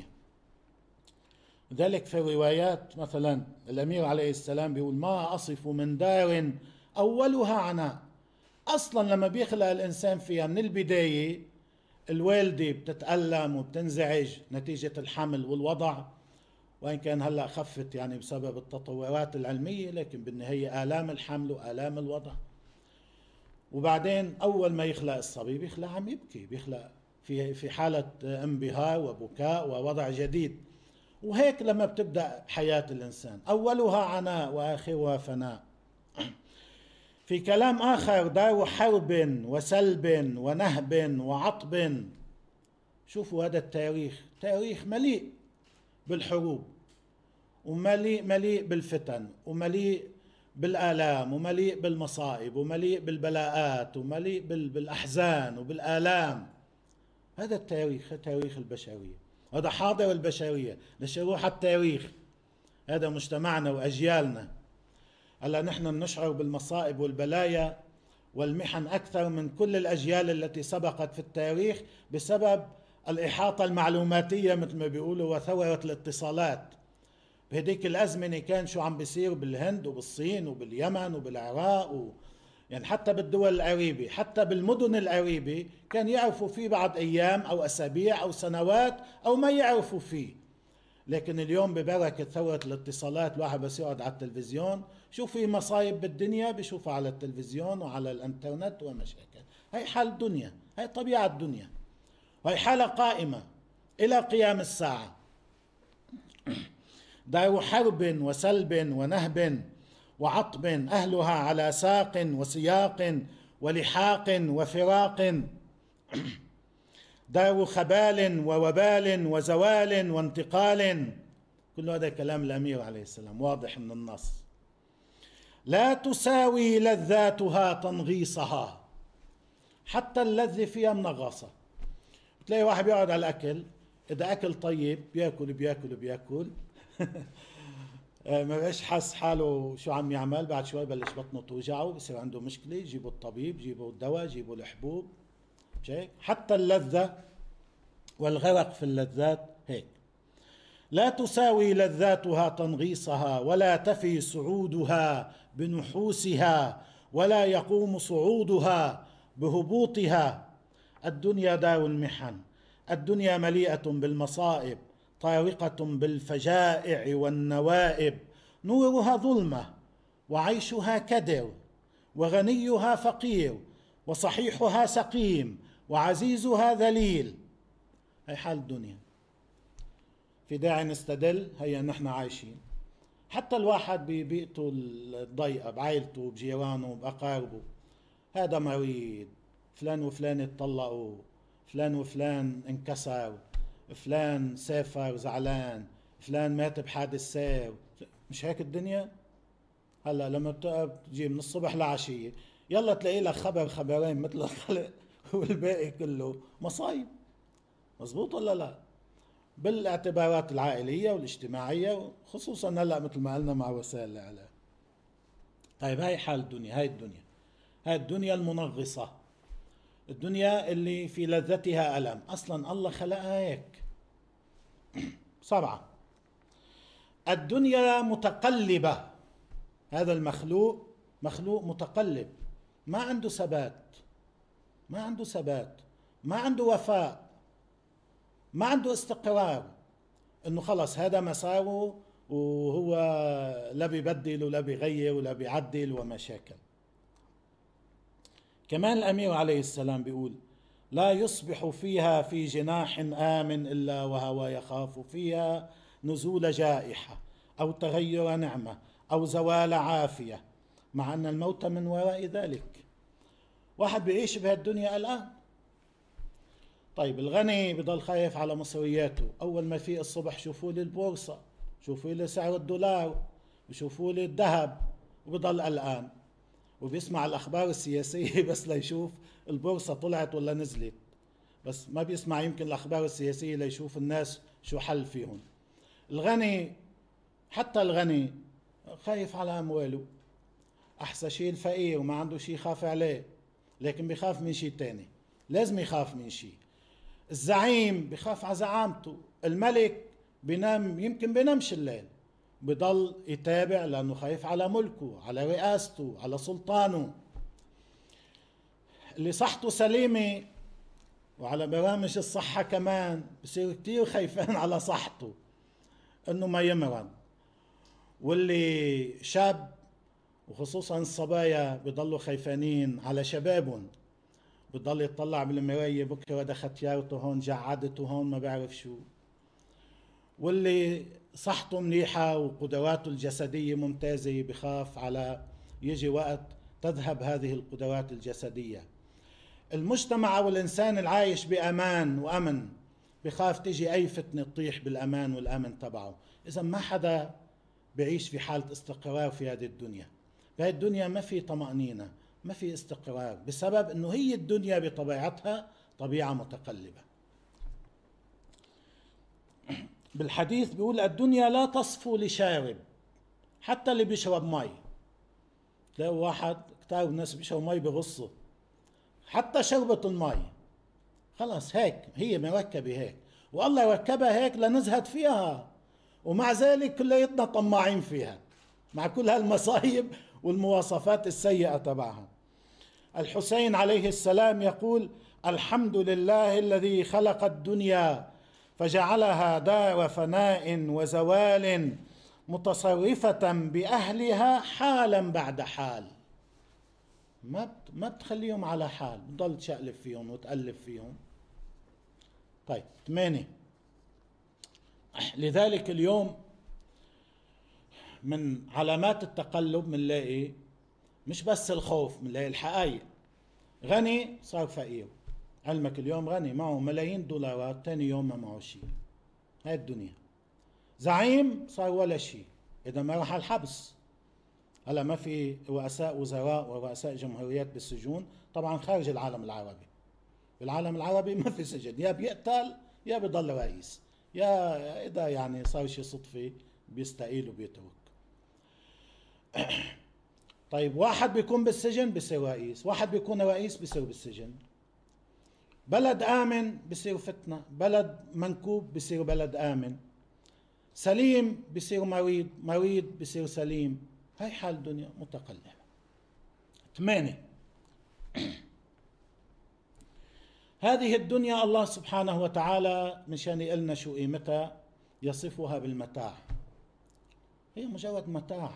ذلك في الروايات مثلا الأمير عليه السلام بيقول ما أصف من دار أولها عناء. أصلا لما بيخلق الإنسان فيها من البداية الوالدة بتتألم وبتنزعج نتيجة الحمل والوضع، وإن كان هلأ خفت يعني بسبب التطورات العلمية، لكن بالنهاية آلام الحمل وآلام الوضع. وبعدين أول ما يخلق الصبي بيخلق عم يبكي، بيخلق في في حالة انبهار وبكاء ووضع جديد. وهيك لما بتبدأ حياة الإنسان أولها عناء وآخرها فناء. في كلام آخر دار حرب وسلب ونهب وعطب. شوفوا هذا التاريخ، تاريخ مليء بالحروب ومليء مليء بالفتن ومليء بالآلام ومليء بالمصائب ومليء بالبلاءات ومليء بالأحزان وبالآلام. هذا التاريخ، تاريخ البشرية، هذا حاضر البشرية. لشروح التاريخ هذا مجتمعنا وأجيالنا. هلا نحن نشعر بالمصائب والبلايا والمحن أكثر من كل الأجيال التي سبقت في التاريخ بسبب الإحاطة المعلوماتية مثل ما بيقولوا وثورة الاتصالات. بهديك الأزمنة كان شو عم بيصير بالهند وبالصين وباليمن وبالعراق و... يعني حتى بالدول القريبة، حتى بالمدن القريبة كان يعرفوا فيه بعد أيام أو أسابيع أو سنوات أو ما يعرفوا فيه. لكن اليوم ببركة ثورة الاتصالات الواحد بس يقعد على التلفزيون شو في مصايب بالدنيا بيشوفها على التلفزيون وعلى الانترنت ومشاكل. هاي حال الدنيا، هاي طبيعة الدنيا، وهي حالة قائمة إلى قيام الساعة. دار حرب وسلب ونهب وعطب أهلها على ساق وسياق ولحاق وفراق. دار خبال ووبال وزوال وانتقال. كل هذا كلام الأمير عليه السلام واضح من النص. لا تساوي لذاتها تنغيصها. حتى اللذة فيها منغصة. بتلاقي واحد بيقعد على الأكل، إذا أكل طيب بيأكل بيأكل بيأكل ما بقاش حس حاله شو عم يعمل، بعد شوي بلش بطنه توجعه، بصير عنده مشكلة، يجيبوا الطبيب، يجيبوا الدواء، يجيبوا الحبوب. حتى اللذة والغرق في اللذات هيك. لا تساوي لذاتها تنغيصها ولا تفي صعودها بنحوسها ولا يقوم صعودها بهبوطها. الدنيا دار المحن، الدنيا مليئة بالمصائب، طارقة بالفجائع والنوائب، نورها ظلمة وعيشها كدر، وغنيها فقير، وصحيحها سقيم، وعزيزها ذليل. هي حال الدنيا. في داعي نستدل؟ هيا نحن عايشين. حتى الواحد ببيئته الضيقة، بعائلته، بجيرانه، بأقاربه، هذا مريض، فلان وفلان اتطلقوا، فلان وفلان انكسر، فلان سافر زعلان، فلان مات بحادث سير. مش هيك الدنيا؟ هلا لما تجي من الصبح لعشية يلا تلاقي لك خبر خبرين مثل الخلق والباقي كله مصايب. مزبوط ولا لا؟ بالاعتبارات العائلية والاجتماعية، خصوصا هلا مثل ما قلنا مع وسائل الإعلام. طيب هاي حال الدنيا، هاي الدنيا هاي الدنيا المنغصة، الدنيا اللي في لذتها ألم. أصلا الله خلقها هيك. سبعة، الدنيا متقلبة. هذا المخلوق مخلوق متقلب، ما عنده ثبات، ما عنده ثبات، ما عنده وفاء، ما عنده استقرار، انه خلص هذا مساره وهو لا بيبدل ولا بيغير ولا بيعدل ومشاكل. كمان الأمير عليه السلام بيقول: لا يصبح فيها في جناح آمن إلا وهو يخاف فيها نزول جائحة أو تغير نعمة أو زوال عافية، مع أن الموت من وراء ذلك. واحد بيعيش بهالدنيا الآن. طيب الغني بضل خايف على مصرياته، أول ما في الصبح شوفوا لي البورصة، شوفوا لي سعر الدولار، وشوفوا لي الذهب، وبضل قلقان وبيسمع الأخبار السياسية بس ليشوف البورصة طلعت ولا نزلت، بس ما بيسمع يمكن الأخبار السياسية ليشوف الناس شو حل فيهم. الغني، حتى الغني خايف على أمواله. أحسن شيء الفقير وما عنده شيء خاف عليه، لكن بيخاف من شيء تاني، لازم يخاف من شيء. الزعيم بيخاف على زعامته، الملك بينام، يمكن بينامش الليل، بضل يتابع لأنه خايف على ملكه، على رئاسته، على سلطانه. اللي صحته سليمة وعلى برامج الصحة كمان بصير كتير خايفان على صحته انه ما يمرض. واللي شاب وخصوصا الصبايا بضلوا خايفانين على شبابهم، بضل يطلع بالمراية بكره ده ختيارته هون، جعدته هون، ما بعرف شو. واللي صحته منيحة وقدراته الجسدية ممتازة بخاف على يجي وقت تذهب هذه القدرات الجسدية. المجتمع أو الإنسان العايش بأمان وأمن بخاف تيجي أي فتنة تطيح بالأمان والأمن تبعه. إذا ما حدا بعيش في حالة استقرار في هذه الدنيا. في هذه الدنيا ما في طمأنينة، ما في استقرار، بسبب أنه هي الدنيا بطبيعتها طبيعة متقلبة. بالحديث بيقول: الدنيا لا تصفو لشارب، حتى اللي بيشرب مي. تلاقوا واحد كتار الناس بيشرب مي بغصه، حتى شربة المي خلاص هيك هي مركبة هيك، والله ركبها هيك لنزهد فيها، ومع ذلك كلياتنا طماعين فيها مع كل هالمصايب والمواصفات السيئة تبعها. الحسين عليه السلام يقول: الحمد لله الذي خلق الدنيا فجعلها دار فناء وزوال متصرفة بأهلها حالا بعد حال. ما ما بتخليهم على حال، بتضل تشقلب فيهم وتقلب فيهم. طيب ثمانية، لذلك اليوم من علامات التقلب منلاقي مش بس الخوف، منلاقي الحقائق. غني صار فقير، علمك اليوم غني معه ملايين دولارات، تاني يوم ما معه شيء. هاي الدنيا. زعيم صار ولا شيء إذا ما راح الحبس. هلا ما في رؤساء وزراء ورؤساء جمهوريات بالسجون، طبعا خارج العالم العربي. بالعالم العربي ما في سجن، يا بيقتل يا بيضل رئيس، يا إذا يعني صار شيء صدفة بيستقيل وبيترك. طيب واحد بيكون بالسجن بيصير رئيس، واحد بيكون رئيس بيصير بالسجن. بلد آمن بيصير فتنة، بلد منكوب بيصير بلد آمن، سليم بيصير مريض، مريض بيصير سليم. هاي حال الدنيا متقلبة. ثمانية، هذه الدنيا الله سبحانه وتعالى مشان يقلنا شو قيمتها يصفها بالمتاع. هي مجرد متاع.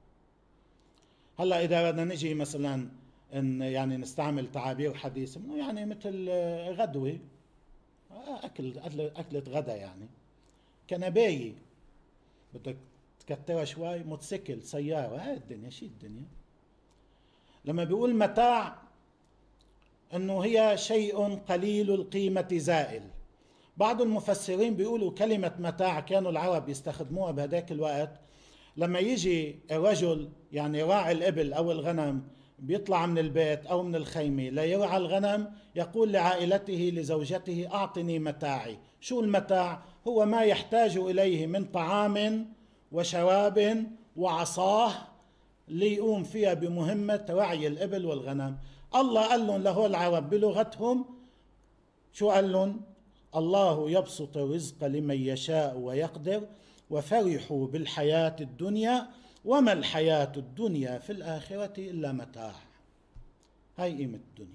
هلا اذا بدنا نجي مثلا ان يعني نستعمل تعابير حديثه، انه يعني مثل غدوه، اكل اكله غدا، يعني كنبايه بدك تكترها شوي، موتوسيكل، سياره، هاي الدنيا. شي الدنيا لما بيقول متاع انه هي شيء قليل القيمه زائل. بعض المفسرين بيقولوا كلمه متاع كانوا العرب يستخدموها بهداك الوقت لما يجي الرجل يعني راعي الإبل أو الغنم بيطلع من البيت أو من الخيمة ليرعى الغنم، يقول لعائلته لزوجته أعطني متاعي. شو المتاع؟ هو ما يحتاج إليه من طعام وشراب وعصاه ليقوم فيها بمهمة رعي الإبل والغنم. الله قال لهم لهول العرب بلغتهم، شو قال لهم؟ الله يبسط الرزق لمن يشاء ويقدر وفرحوا بالحياة الدنيا وما الحياة الدنيا في الآخرة إلا متاع. هاي قيمة الدنيا.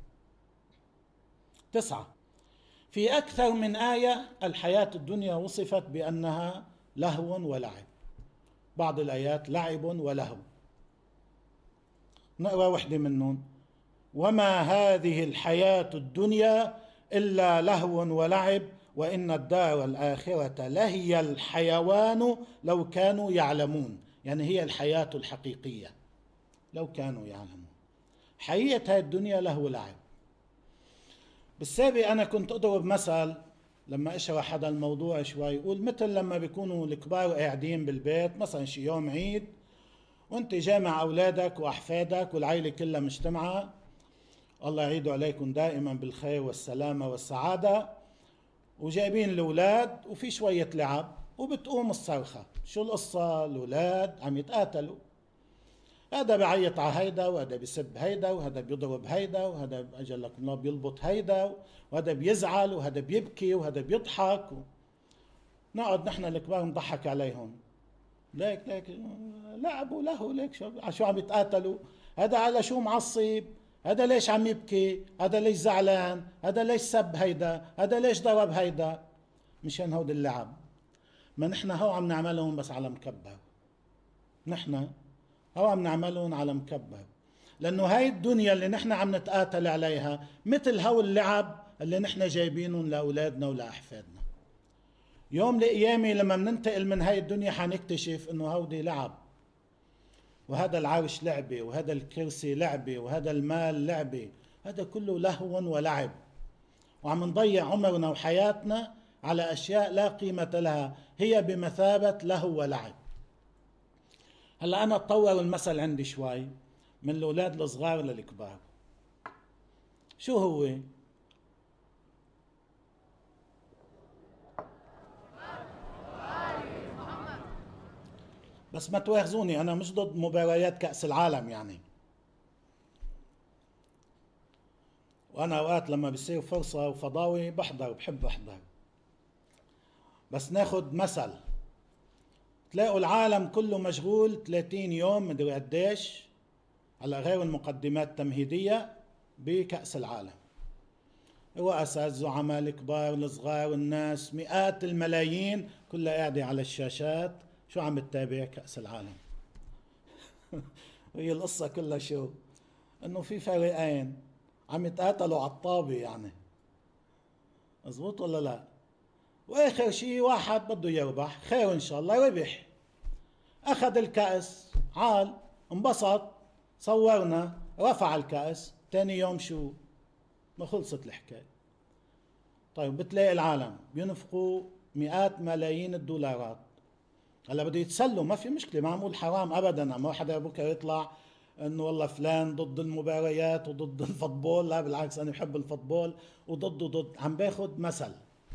تسعة، في أكثر من آية الحياة الدنيا وصفت بأنها لهو ولعب. بعض الآيات لعب ولهو. نقرأ وحدة منهم: وما هذه الحياة الدنيا إلا لهو ولعب وإن الدار الآخرة لهي الحيوان لو كانوا يعلمون. يعني هي الحياة الحقيقية لو كانوا يعلمون. حقيقة هاي الدنيا لهو لعب. بالسابق أنا كنت أضرب مثل لما أشرح هذا الموضوع شوي، يقول مثل لما بيكونوا الكبار قاعدين بالبيت مثلا شي يوم عيد، وانت جامع أولادك وأحفادك والعائلة كلها مجتمعة، الله يعيد عليكم دائما بالخير والسلامة والسعادة، وجايبين الأولاد وفي شوية لعب، وبتقوم الصرخة. شو القصة؟ الأولاد عم يتقاتلوا، هذا بعيط على هيدا وهذا بيسب هيدا وهذا بيضرب هيدا وهذا أجلك الله بيلبط هيدا وهذا بيزعل وهذا بيبكي وهذا بيضحك. نقعد نحن الكبار نضحك عليهم، ليك ليك لعبوا له، ليك شو شو عم يتقاتلوا، هذا على شو معصب، هذا ليش عم يبكي، هذا ليش زعلان، هذا ليش سب هيدا، هذا ليش ضرب هيدا. مشان هود اللعب. ما نحن هو عم نعملهم بس على مكبر. نحن هو عم نعملهم على مكبر، لأنه هاي الدنيا اللي نحن عم نتقاتل عليها مثل هو اللعب اللي نحن جايبينهم لأولادنا ولأحفادنا. يوم القيامة لما مننتقل من هاي الدنيا حنكتشف انه هودي لعب، وهذا العرش لعبة، وهذا الكرسي لعبة، وهذا المال لعبة. هذا كله لهو ولعب، وعم نضيع عمرنا وحياتنا على أشياء لا قيمة لها، هي بمثابة لهو ولعب. هلأ أنا أتطور المثل عندي شوي من الأولاد الصغار للكبار. شو هو؟ بس ما تواخذوني، أنا مش ضد مباريات كأس العالم يعني، وأنا أوقات لما بيصير فرصة وفضاوي بحضر، بحب أحضر. بس ناخد مثل، تلاقوا العالم كله مشغول ثلاثين يوم مدري قديش على غير المقدمات التمهيدية بكأس العالم. رؤساء الزعماء الكبار الصغار الناس مئات الملايين كلها قاعدة على الشاشات، شو عم تتابع؟ كأس العالم. وهي القصة كلها شو؟ انه في فريقين عم يتقاتلوا على الطابة، يعني مزبوط ولا لا؟ واخر شيء واحد بده يربح، خير ان شاء الله، ربح، اخذ الكأس، عال، انبسط، صورنا، رفع الكأس، تاني يوم شو؟ ما خلصت الحكاية. طيب بتلاقي العالم بينفقوا مئات ملايين الدولارات. هلا بده يتسلوا، ما في مشكله، ما عم اقول حرام ابدا، ما حدا بكره يطلع انه والله فلان ضد المباريات وضد الفوتبول، لا بالعكس انا بحب الفوتبول وضد ضد. عم باخذ مثل.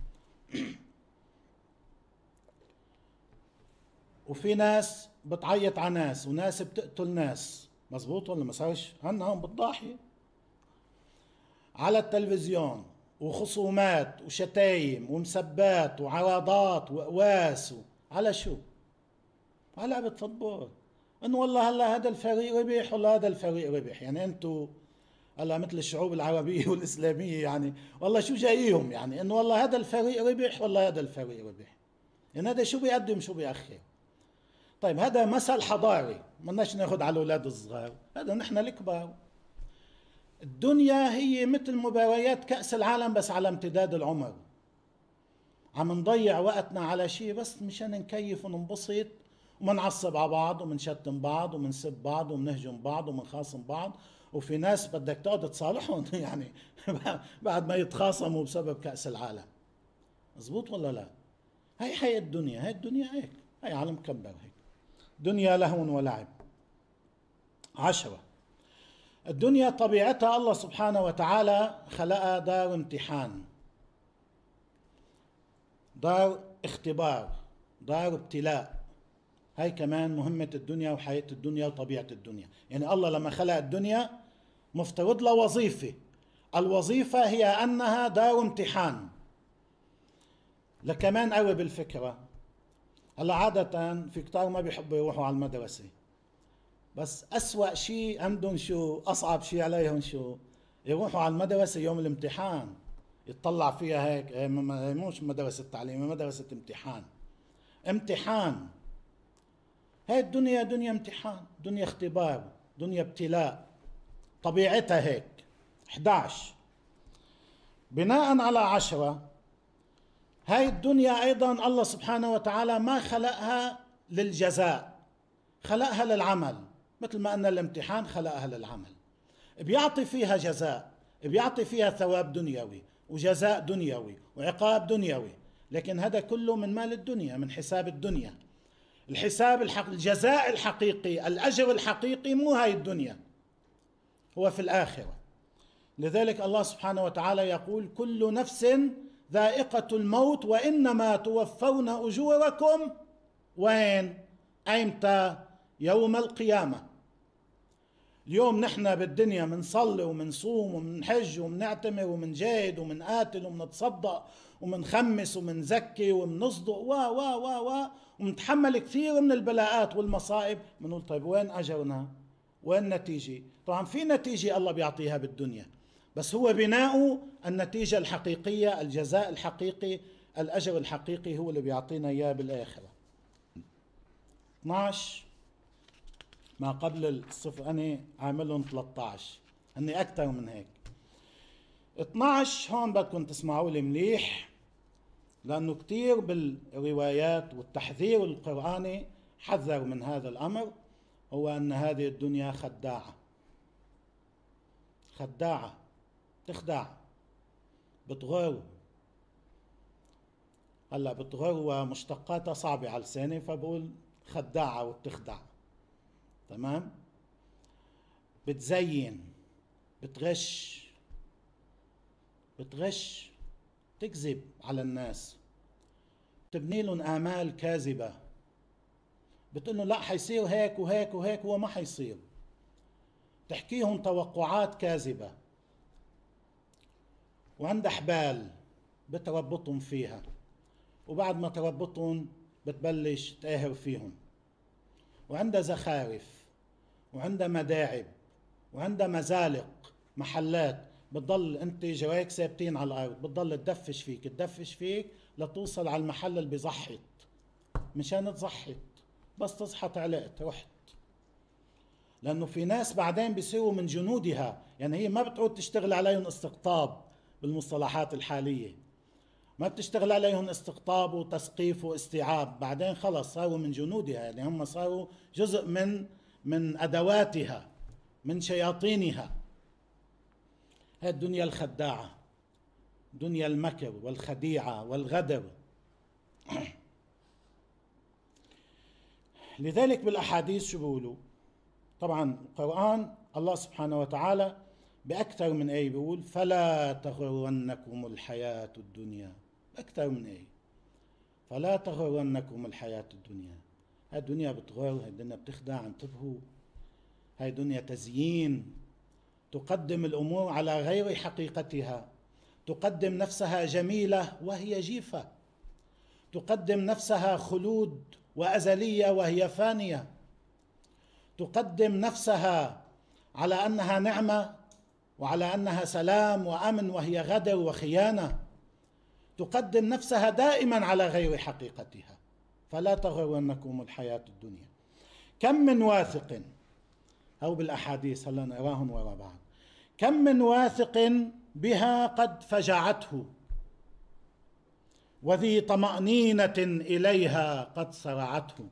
وفي ناس بتعيط على ناس وناس بتقتل ناس، مزبوط ولا ما صارش؟ هن هون بالضاحيه على التلفزيون، وخصومات وشتايم ومسبات وعراضات وقواس. على شو؟ على لعبة فوتبول، انه والله هلا هذا الفريق ربح ولا هذا الفريق ربح. يعني انتو هلا مثل الشعوب العربية والإسلامية، يعني والله شو جاييهم؟ يعني انه والله هذا الفريق ربح ولا هذا الفريق ربح. يعني هذا شو بيقدم شو بيأخر. طيب هذا مثل حضاري، بدناش ناخذ على الاولاد الصغار، هذا نحن الكبار. الدنيا هي مثل مباريات كأس العالم بس على امتداد العمر. عم نضيع وقتنا على شيء بس مشان نكيف وننبسط، ومنعصب على بعض ومنشتم بعض ومنسب بعض ومنهجم بعض ومنخاصم بعض، وفي ناس بدك تقعد تصالحهم يعني بعد ما يتخاصموا بسبب كأس العالم. مزبوط ولا لا؟ هي حياة الدنيا، هي الدنيا هيك، هي عالم كبر هيك، دنيا لهو ولعب. عشرة، الدنيا طبيعتها الله سبحانه وتعالى خلقها دار امتحان، دار اختبار، دار ابتلاء. هاي كمان مهمة الدنيا وحياة الدنيا وطبيعة الدنيا. يعني الله لما خلق الدنيا مفترض له وظيفة، الوظيفة هي أنها دار امتحان. لكمان قوي بالفكرة، هلا عادة في كتار ما بيحبوا يروحوا على المدرسة، بس أسوأ شيء عندهم شو؟ أصعب شيء عليهم شو؟ يروحوا على المدرسة يوم الامتحان، يتطلع فيها هيك، مش مدرسة تعليم، مدرسة امتحان. امتحان. هاي الدنيا دنيا امتحان، دنيا اختبار، دنيا ابتلاء، طبيعتها هيك. أحد عشر، بناء على عشرة، هاي الدنيا أيضا الله سبحانه وتعالى ما خلقها للجزاء، خلقها للعمل. مثل ما أن الامتحان خلقها للعمل، بيعطي فيها جزاء، بيعطي فيها ثواب دنيوي وجزاء دنيوي وعقاب دنيوي، لكن هذا كله من مال الدنيا، من حساب الدنيا. الحساب الحق، الجزاء الحقيقي، الأجر الحقيقي مو هاي الدنيا، هو في الآخرة. لذلك الله سبحانه وتعالى يقول: كل نفس ذائقة الموت وإنما توفون أجوركم وين؟ أيمتى؟ يوم القيامة. اليوم نحن بالدنيا منصلي ومنصوم ومنحج ومنعتمر ومنجاهد ومنقاتل ومنتصدق ومنخمس ومنزكي ومنصدق و و و و ومنتحمل كثير من البلاءات والمصائب. بنقول طيب وين أجرنا؟ وين النتيجة؟ طبعا في نتيجة الله بيعطيها بالدنيا، بس هو بناء النتيجة الحقيقية، الجزاء الحقيقي، الأجر الحقيقي هو اللي بيعطينا إياه بالآخرة. اثنعش، ما قبل الصفر أنا عاملهم ثلاثة عشر، هني أكثر من هيك. اثنعش هون بدكم تسمعوا لي مليح، لأنه كتير بالروايات والتحذير القرآني حذر من هذا الأمر، هو أن هذه الدنيا خداعة. خداعة، تخدع، بتغر. هلا بتغر ومشتقاتها صعبة على لساني، فبقول خداعة وبتخدع. تمام؟ بتزين، بتغش، بتغش، تكذب على الناس، تبني لهم آمال كاذبة، بتقول له لا حيصير هيك وهيك وهيك، هو ما حيصير، تحكيهم توقعات كاذبة، وعندها حبال بتربطهم فيها، وبعد ما تربطهم بتبلش تقاهر فيهم، وعندها زخارف، وعندها مداعب، وعندها مزالق، محلات، بتضل انت جواك ثابتين على الارض، بتضل تدفش فيك تدفش فيك لتوصل على المحل اللي بيزحط، مشان تزحط، بس تصحى تعلقت رحت. لانه في ناس بعدين بيصيروا من جنودها، يعني هي ما بتعود تشتغل عليهم استقطاب بالمصطلحات الحالية، ما بتشتغل عليهم استقطاب وتثقيف واستيعاب، بعدين خلص صاروا من جنودها، يعني هم صاروا جزء من من أدواتها، من شياطينها. هذه الدنيا الخداعة، دنيا المكر والخديعة والغدر. لذلك بالأحاديث شو بيقولوا؟ طبعا القرآن الله سبحانه وتعالى بأكثر من آية بيقول: فلا تغرنكم الحياة الدنيا، أكثر من آية، فلا تغرنكم الحياة الدنيا. هاي الدنيا بتغر، هاي الدنيا بتخدع، انتبهوا. هاي دنيا تزيين، تقدم الأمور على غير حقيقتها، تقدم نفسها جميلة وهي جيفة، تقدم نفسها خلود وأزلية وهي فانية، تقدم نفسها على أنها نعمة وعلى أنها سلام وأمن وهي غدر وخيانة، تقدم نفسها دائما على غير حقيقتها. فلا تغرنكم الحياة الدنيا. كم من واثق، أو بالأحاديث هلا نراهم وراء بعض، كم من واثق بها قد فجعته، وذي طمأنينة إليها قد صرعته.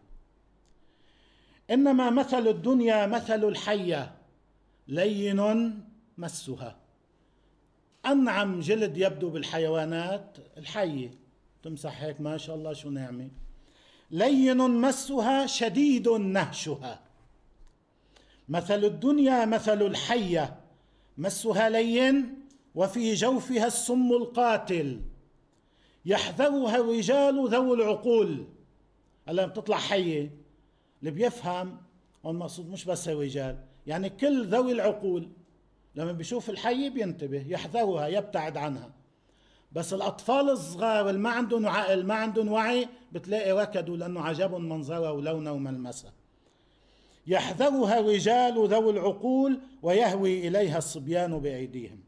إنما مثل الدنيا مثل الحية لين مسها. أنعم جلد يبدو بالحيوانات الحية، تمسح هيك ما شاء الله شو نعمة. لين مسها شديد نهشها. مثل الدنيا مثل الحية مسها لين وفي جوفها السم القاتل، يحذرها الرجال ذو العقول. هلا بتطلع حية، اللي بيفهم والمقصود مش بس الرجال، يعني كل ذوي العقول لما بيشوف الحية بينتبه، يحذرها، يبتعد عنها. بس الأطفال الصغار اللي ما عندهم عقل، ما عندهم وعي، بتلاقي ركضوا لأنه عجبهم منظرها ولونها وملمسها. يحذرها الرجال ذوي العقول ويهوي إليها الصبيان بأيديهم.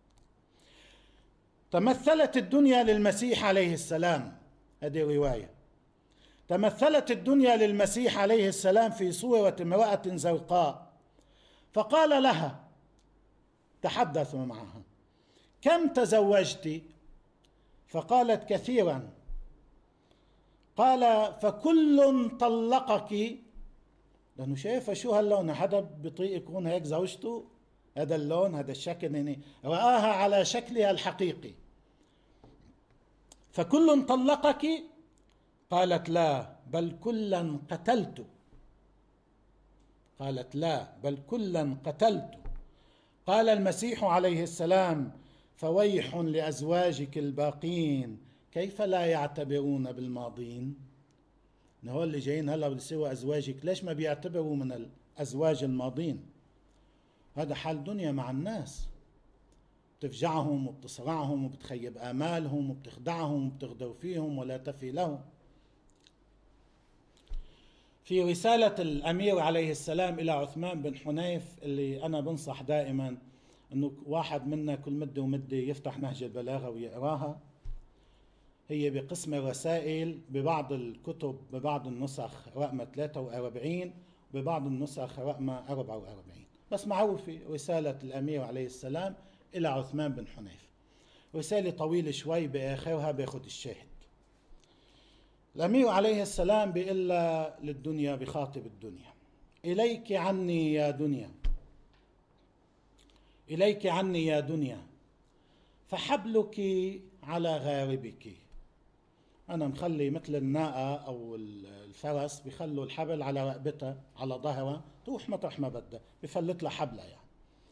تمثلت الدنيا للمسيح عليه السلام، هذه رواية، تمثلت الدنيا للمسيح عليه السلام في صورة امرأة زرقاء، فقال لها، تحدث معها: كم تزوجت؟ فقالت: كثيرا. قال: فكل طلقك؟ لأنه شايفة شو هاللون، حدا بيطيق يكون هيك زوجته؟ هذا اللون، هذا الشكل، يعني رآها على شكلها الحقيقي. فكل طلقك؟ قالت: لا، بل كلا قتلت. قالت: لا، بل كلا قتلت. قال المسيح عليه السلام: فويح لأزواجك الباقين، كيف لا يعتبرون بالماضين؟ هو اللي جايين هلا بيصيروا أزواجك، ليش ما بيعتبروا من الأزواج الماضين؟ هذا حال دنيا مع الناس، بتفجعهم وبتصرعهم وبتخيب آمالهم وبتخدعهم وبتغدر فيهم ولا تفي لهم. في رسالة الأمير عليه السلام إلى عثمان بن حنيف، اللي أنا بنصح دائما أنه واحد منا كل مدة ومدة يفتح نهج البلاغة ويقراها. هي بقسم الرسائل، ببعض الكتب ببعض النسخ رقم ثلاثة وأربعين، ببعض النسخ رقم أربعة وأربعين، بس معروفة رسالة الأمير عليه السلام إلى عثمان بن حنيف. رسالة طويلة شوي، بآخرها بياخد الشاهد. الأمير عليه السلام بيقول للدنيا، بخاطب الدنيا: إليك عني يا دنيا، إليك عني يا دنيا، فحبلك على غاربك. أنا مخلي مثل الناقة أو الفرس بيخلوا الحبل على رقبتها، على ظهرها، تروح مطرح ما بدها، بفلت لها حبلها يعني.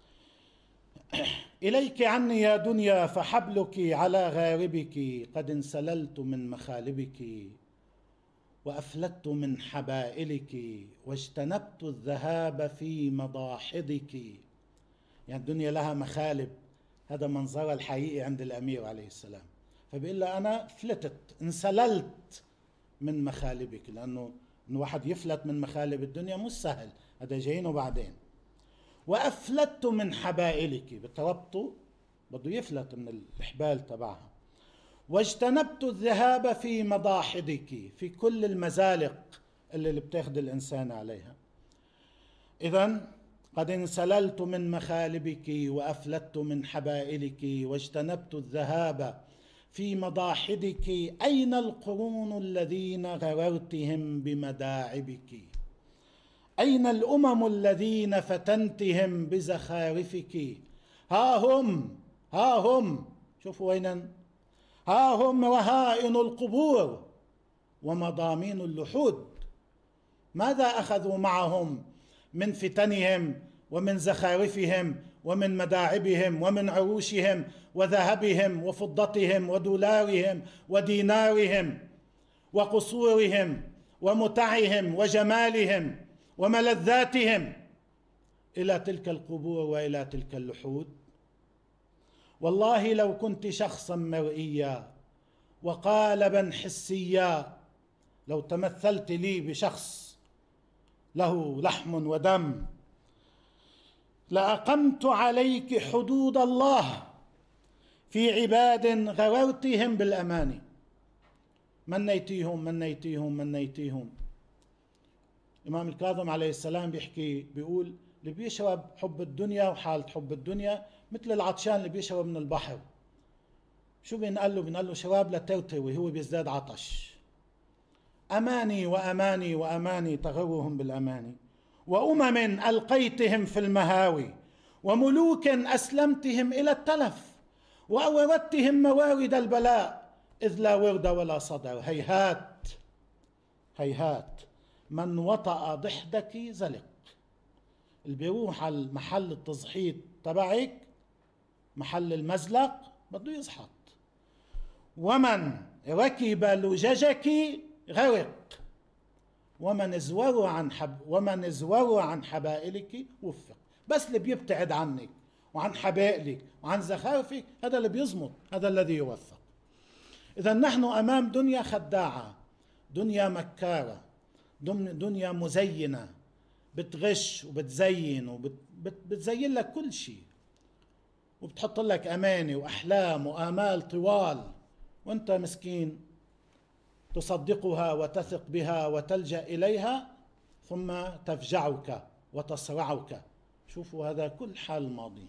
إليك عني يا دنيا، فحبلك على غاربك، قد انسللت من مخالبك وأفلت من حبائلك، واجتنبت الذهاب في مضاحضك. يعني الدنيا لها مخالب، هذا منظرها الحقيقي عند الأمير عليه السلام. فبيقول له: أنا فلتت، انسللت من مخالبك، لأنه إنه واحد يفلت من مخالب الدنيا مش سهل، هذا جايينه بعدين. وأفلت من حبائلك، بالتربطه بده يفلت من الحبال تبعها. واجتنبت الذهاب في مضاحضك، في كل المزالق اللي, اللي بتاخذ الإنسان عليها. إذن قد انسللت من مخالبك وأفلت من حبائلك واجتنبت الذهاب في مضاحضك، أين القرون الذين غررتهم بمداعبك؟ أين الأمم الذين فتنتهم بزخارفك؟ ها هم، ها هم، شوفوا وين، ها هم رهائن القبور ومضامين اللحود. ماذا أخذوا معهم من فتنهم ومن زخارفهم ومن مداعبهم ومن عروشهم وذهبهم وفضتهم ودولارهم ودينارهم وقصورهم ومتعهم وجمالهم وملذاتهم إلى تلك القبور وإلى تلك اللحود؟ والله لو كنت شخصا مرئيا وقالبا حسيا، لو تمثلت لي بشخص له لحم ودم، لأقمت عليك حدود الله في عباد غررتهم بالأماني منيتيهم منيتيهم منيتيهم. الإمام الكاظم عليه السلام بيحكي بيقول اللي بيشرب حب الدنيا وحالة حب الدنيا مثل العطشان اللي بيشرب من البحر. شو بينقال له؟ بينقال له شراب لتوتوي، هو بيزداد عطش. أماني وأماني وأماني تغرهم بالأماني، وأمم ألقيتهم في المهاوي، وملوك أسلمتهم إلى التلف، وأوردتهم موارد البلاء إذ لا ورد ولا صدر. هيهات هيهات من وطأ ضحدك زلق. اللي بيروح على محل التزحيط تبعك، محل المزلق، بده يزحط. ومن ركب لججك غرق، ومن ازور عن حب ومن ازور عن حبائلك وفق. بس اللي بيبتعد عنك وعن حبائلك وعن زخارفك هذا اللي بيزمط، هذا الذي يوفق. إذا نحن أمام دنيا خداعة، دنيا مكارة، دنيا مزينة، بتغش وبتزين وبتزين لك كل شيء، وبتحط لك أماني وأحلام وآمال طوال، وأنت مسكين تصدقها وتثق بها وتلجأ إليها، ثم تفجعك وتصرعك. شوفوا هذا كل حال الماضي.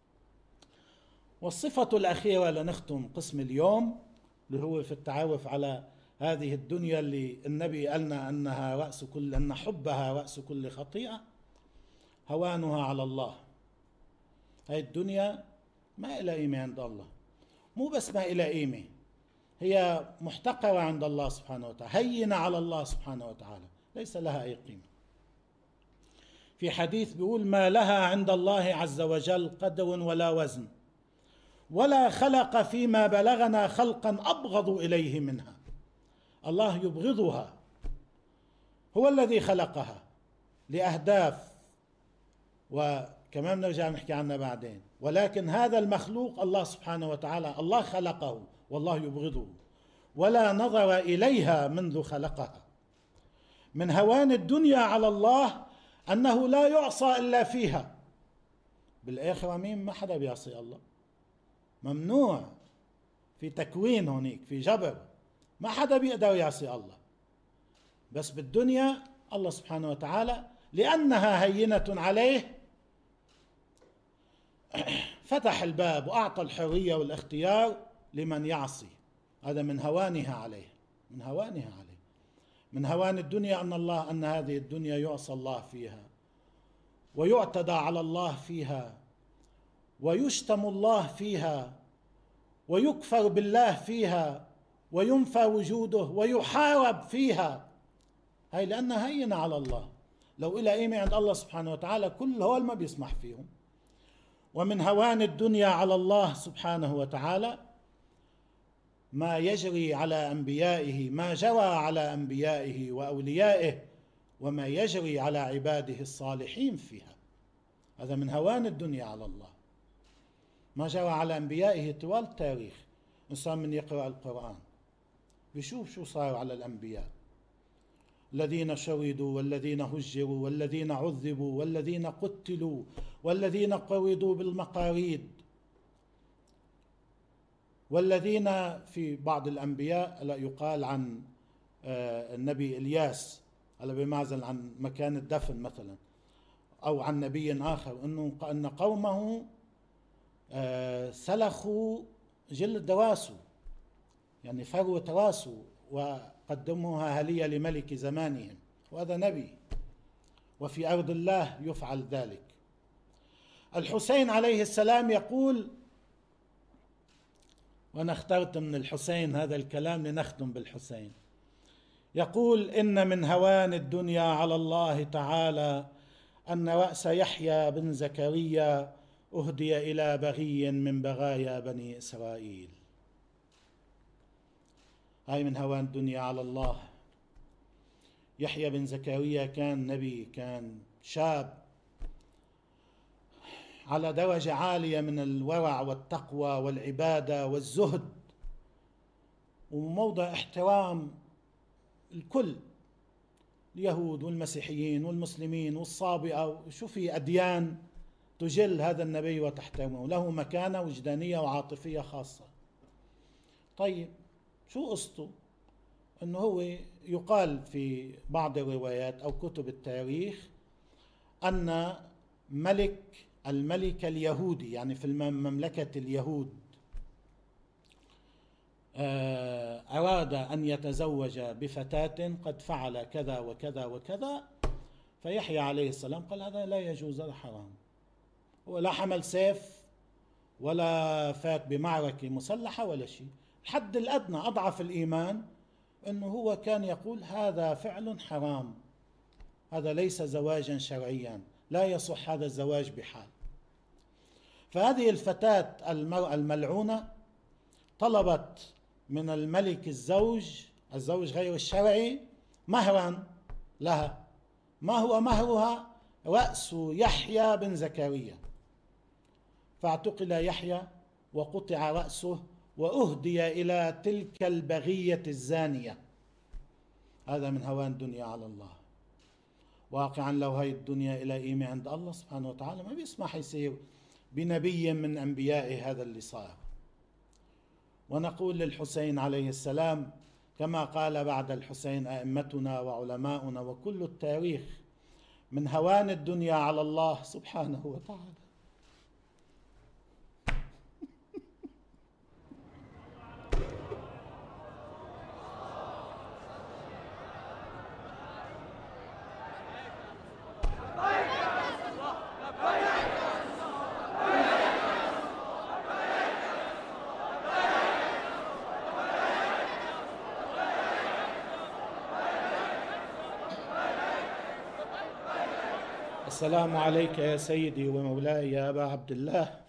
والصفة الأخيرة لنختم قسم اليوم، اللي هو في التعرف على هذه الدنيا اللي النبي قالنا أنها رأس كل أن حبها رأس كل خطيئة، هوانها على الله. هاي الدنيا ما إلى قيمة عند الله، مو بس ما إلى قيمة، هي محتقرة عند الله سبحانه وتعالى، هينة على الله سبحانه وتعالى، ليس لها أي قيمة. في حديث بيقول: ما لها عند الله عز وجل قدر ولا وزن، ولا خلق فيما بلغنا خلقا أبغض إليه منها. الله يبغضها، هو الذي خلقها لأهداف، وكمان نرجع نحكي عنها بعدين، ولكن هذا المخلوق الله سبحانه وتعالى الله خلقه والله يبغضه، ولا نظر إليها منذ خلقها. من هوان الدنيا على الله أنه لا يعصى إلا فيها. بالآخرة مين؟ ما حدا بيعصي الله، ممنوع، في تكوين هونيك، في جبر، ما حدا بيقدر يعصي الله. بس بالدنيا الله سبحانه وتعالى لأنها هينة عليه فتح الباب وأعطى الحرية والاختيار لمن يعصي. هذا من هوانها عليه، من هوانها عليه. من هوان الدنيا أن الله أن هذه الدنيا يعصى الله فيها، ويعتدى على الله فيها، ويشتم الله فيها، ويكفر بالله فيها، وينفى وجوده، ويحارب فيها. هاي لأنها هينة على الله. لو إلى قيمة عند الله سبحانه وتعالى كل هول ما بيسمح فيهم. ومن هوان الدنيا على الله سبحانه وتعالى ما يجري على أنبيائه، ما جرى على أنبيائه وأوليائه، وما يجري على عباده الصالحين فيها. هذا من هوان الدنيا على الله. ما جرى على أنبيائه طوال التاريخ. إنسان من يقرأ القرآن بيشوف شو صار على الأنبياء، الذين شردوا والذين هجروا والذين عذبوا والذين قتلوا والذين قرضوا بالمقاريد، والذين في بعض الأنبياء لا يقال عن النبي إلياس على بمعزل عن مكان الدفن مثلا، أو عن نبي آخر إنه أن قومه سلخوا جلد رواسه، يعني فروة راسه، وقدموها هدية لملك زمانهم، وهذا نبي، وفي أرض الله يفعل ذلك. الحسين عليه السلام يقول، وأنا اخترت من الحسين هذا الكلام لنختم بالحسين، يقول: إن من هوان الدنيا على الله تعالى أن رأس يحيى بن زكريا أهدي إلى بغي من بغايا بني إسرائيل. هاي من هوان الدنيا على الله. يحيى بن زكريا كان نبي، كان شاب على درجة عالية من الورع والتقوى والعبادة والزهد، وموضع احترام الكل، اليهود والمسيحيين والمسلمين والصابئة، شو في أديان تجل هذا النبي وتحترمه، له مكانة وجدانية وعاطفية خاصة. طيب شو قصته؟ أنه هو يقال في بعض الروايات أو كتب التاريخ أن ملك الملك اليهودي، يعني في مملكة اليهود، أراد أن يتزوج بفتاة قد فعل كذا وكذا وكذا، فيحيى عليه السلام قال هذا لا يجوز، هذا حرام. هو لا حمل سيف ولا فات بمعركة مسلحة ولا شيء، الحد الأدنى أضعف الإيمان أنه هو كان يقول هذا فعل حرام، هذا ليس زواجا شرعيا، لا يصح هذا الزواج بحال. فهذه الفتاة المرأة الملعونة طلبت من الملك الزوج الزوج غير الشرعي مهرا لها. ما هو مهرها؟ رأس يحيى بن زكريا. فاعتقل يحيى وقطع رأسه وأهدي إلى تلك البغية الزانية. هذا من هوان الدنيا على الله. واقعا لو هاي الدنيا إلى قيمة عند الله سبحانه وتعالى ما بيسمح يصير بنبي من أنبيائه هذا اللي صار. ونقول للحسين عليه السلام كما قال بعد الحسين أئمتنا وعلماؤنا وكل التاريخ: من هوان الدنيا على الله سبحانه وتعالى. السلام عليك يا سيدي ومولاي يا أبا عبد الله،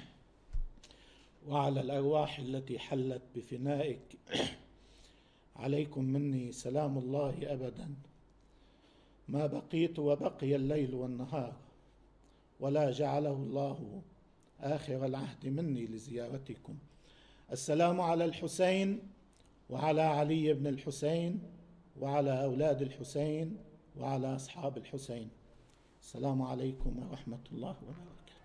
وعلى الأرواح التي حلت بفنائك. عليكم مني سلام الله أبدا ما بقيت وبقي الليل والنهار، ولا جعله الله آخر العهد مني لزيارتكم. السلام على الحسين وعلى علي بن الحسين وعلى أولاد الحسين وعلى أصحاب الحسين. السلام عليكم ورحمة الله وبركاته.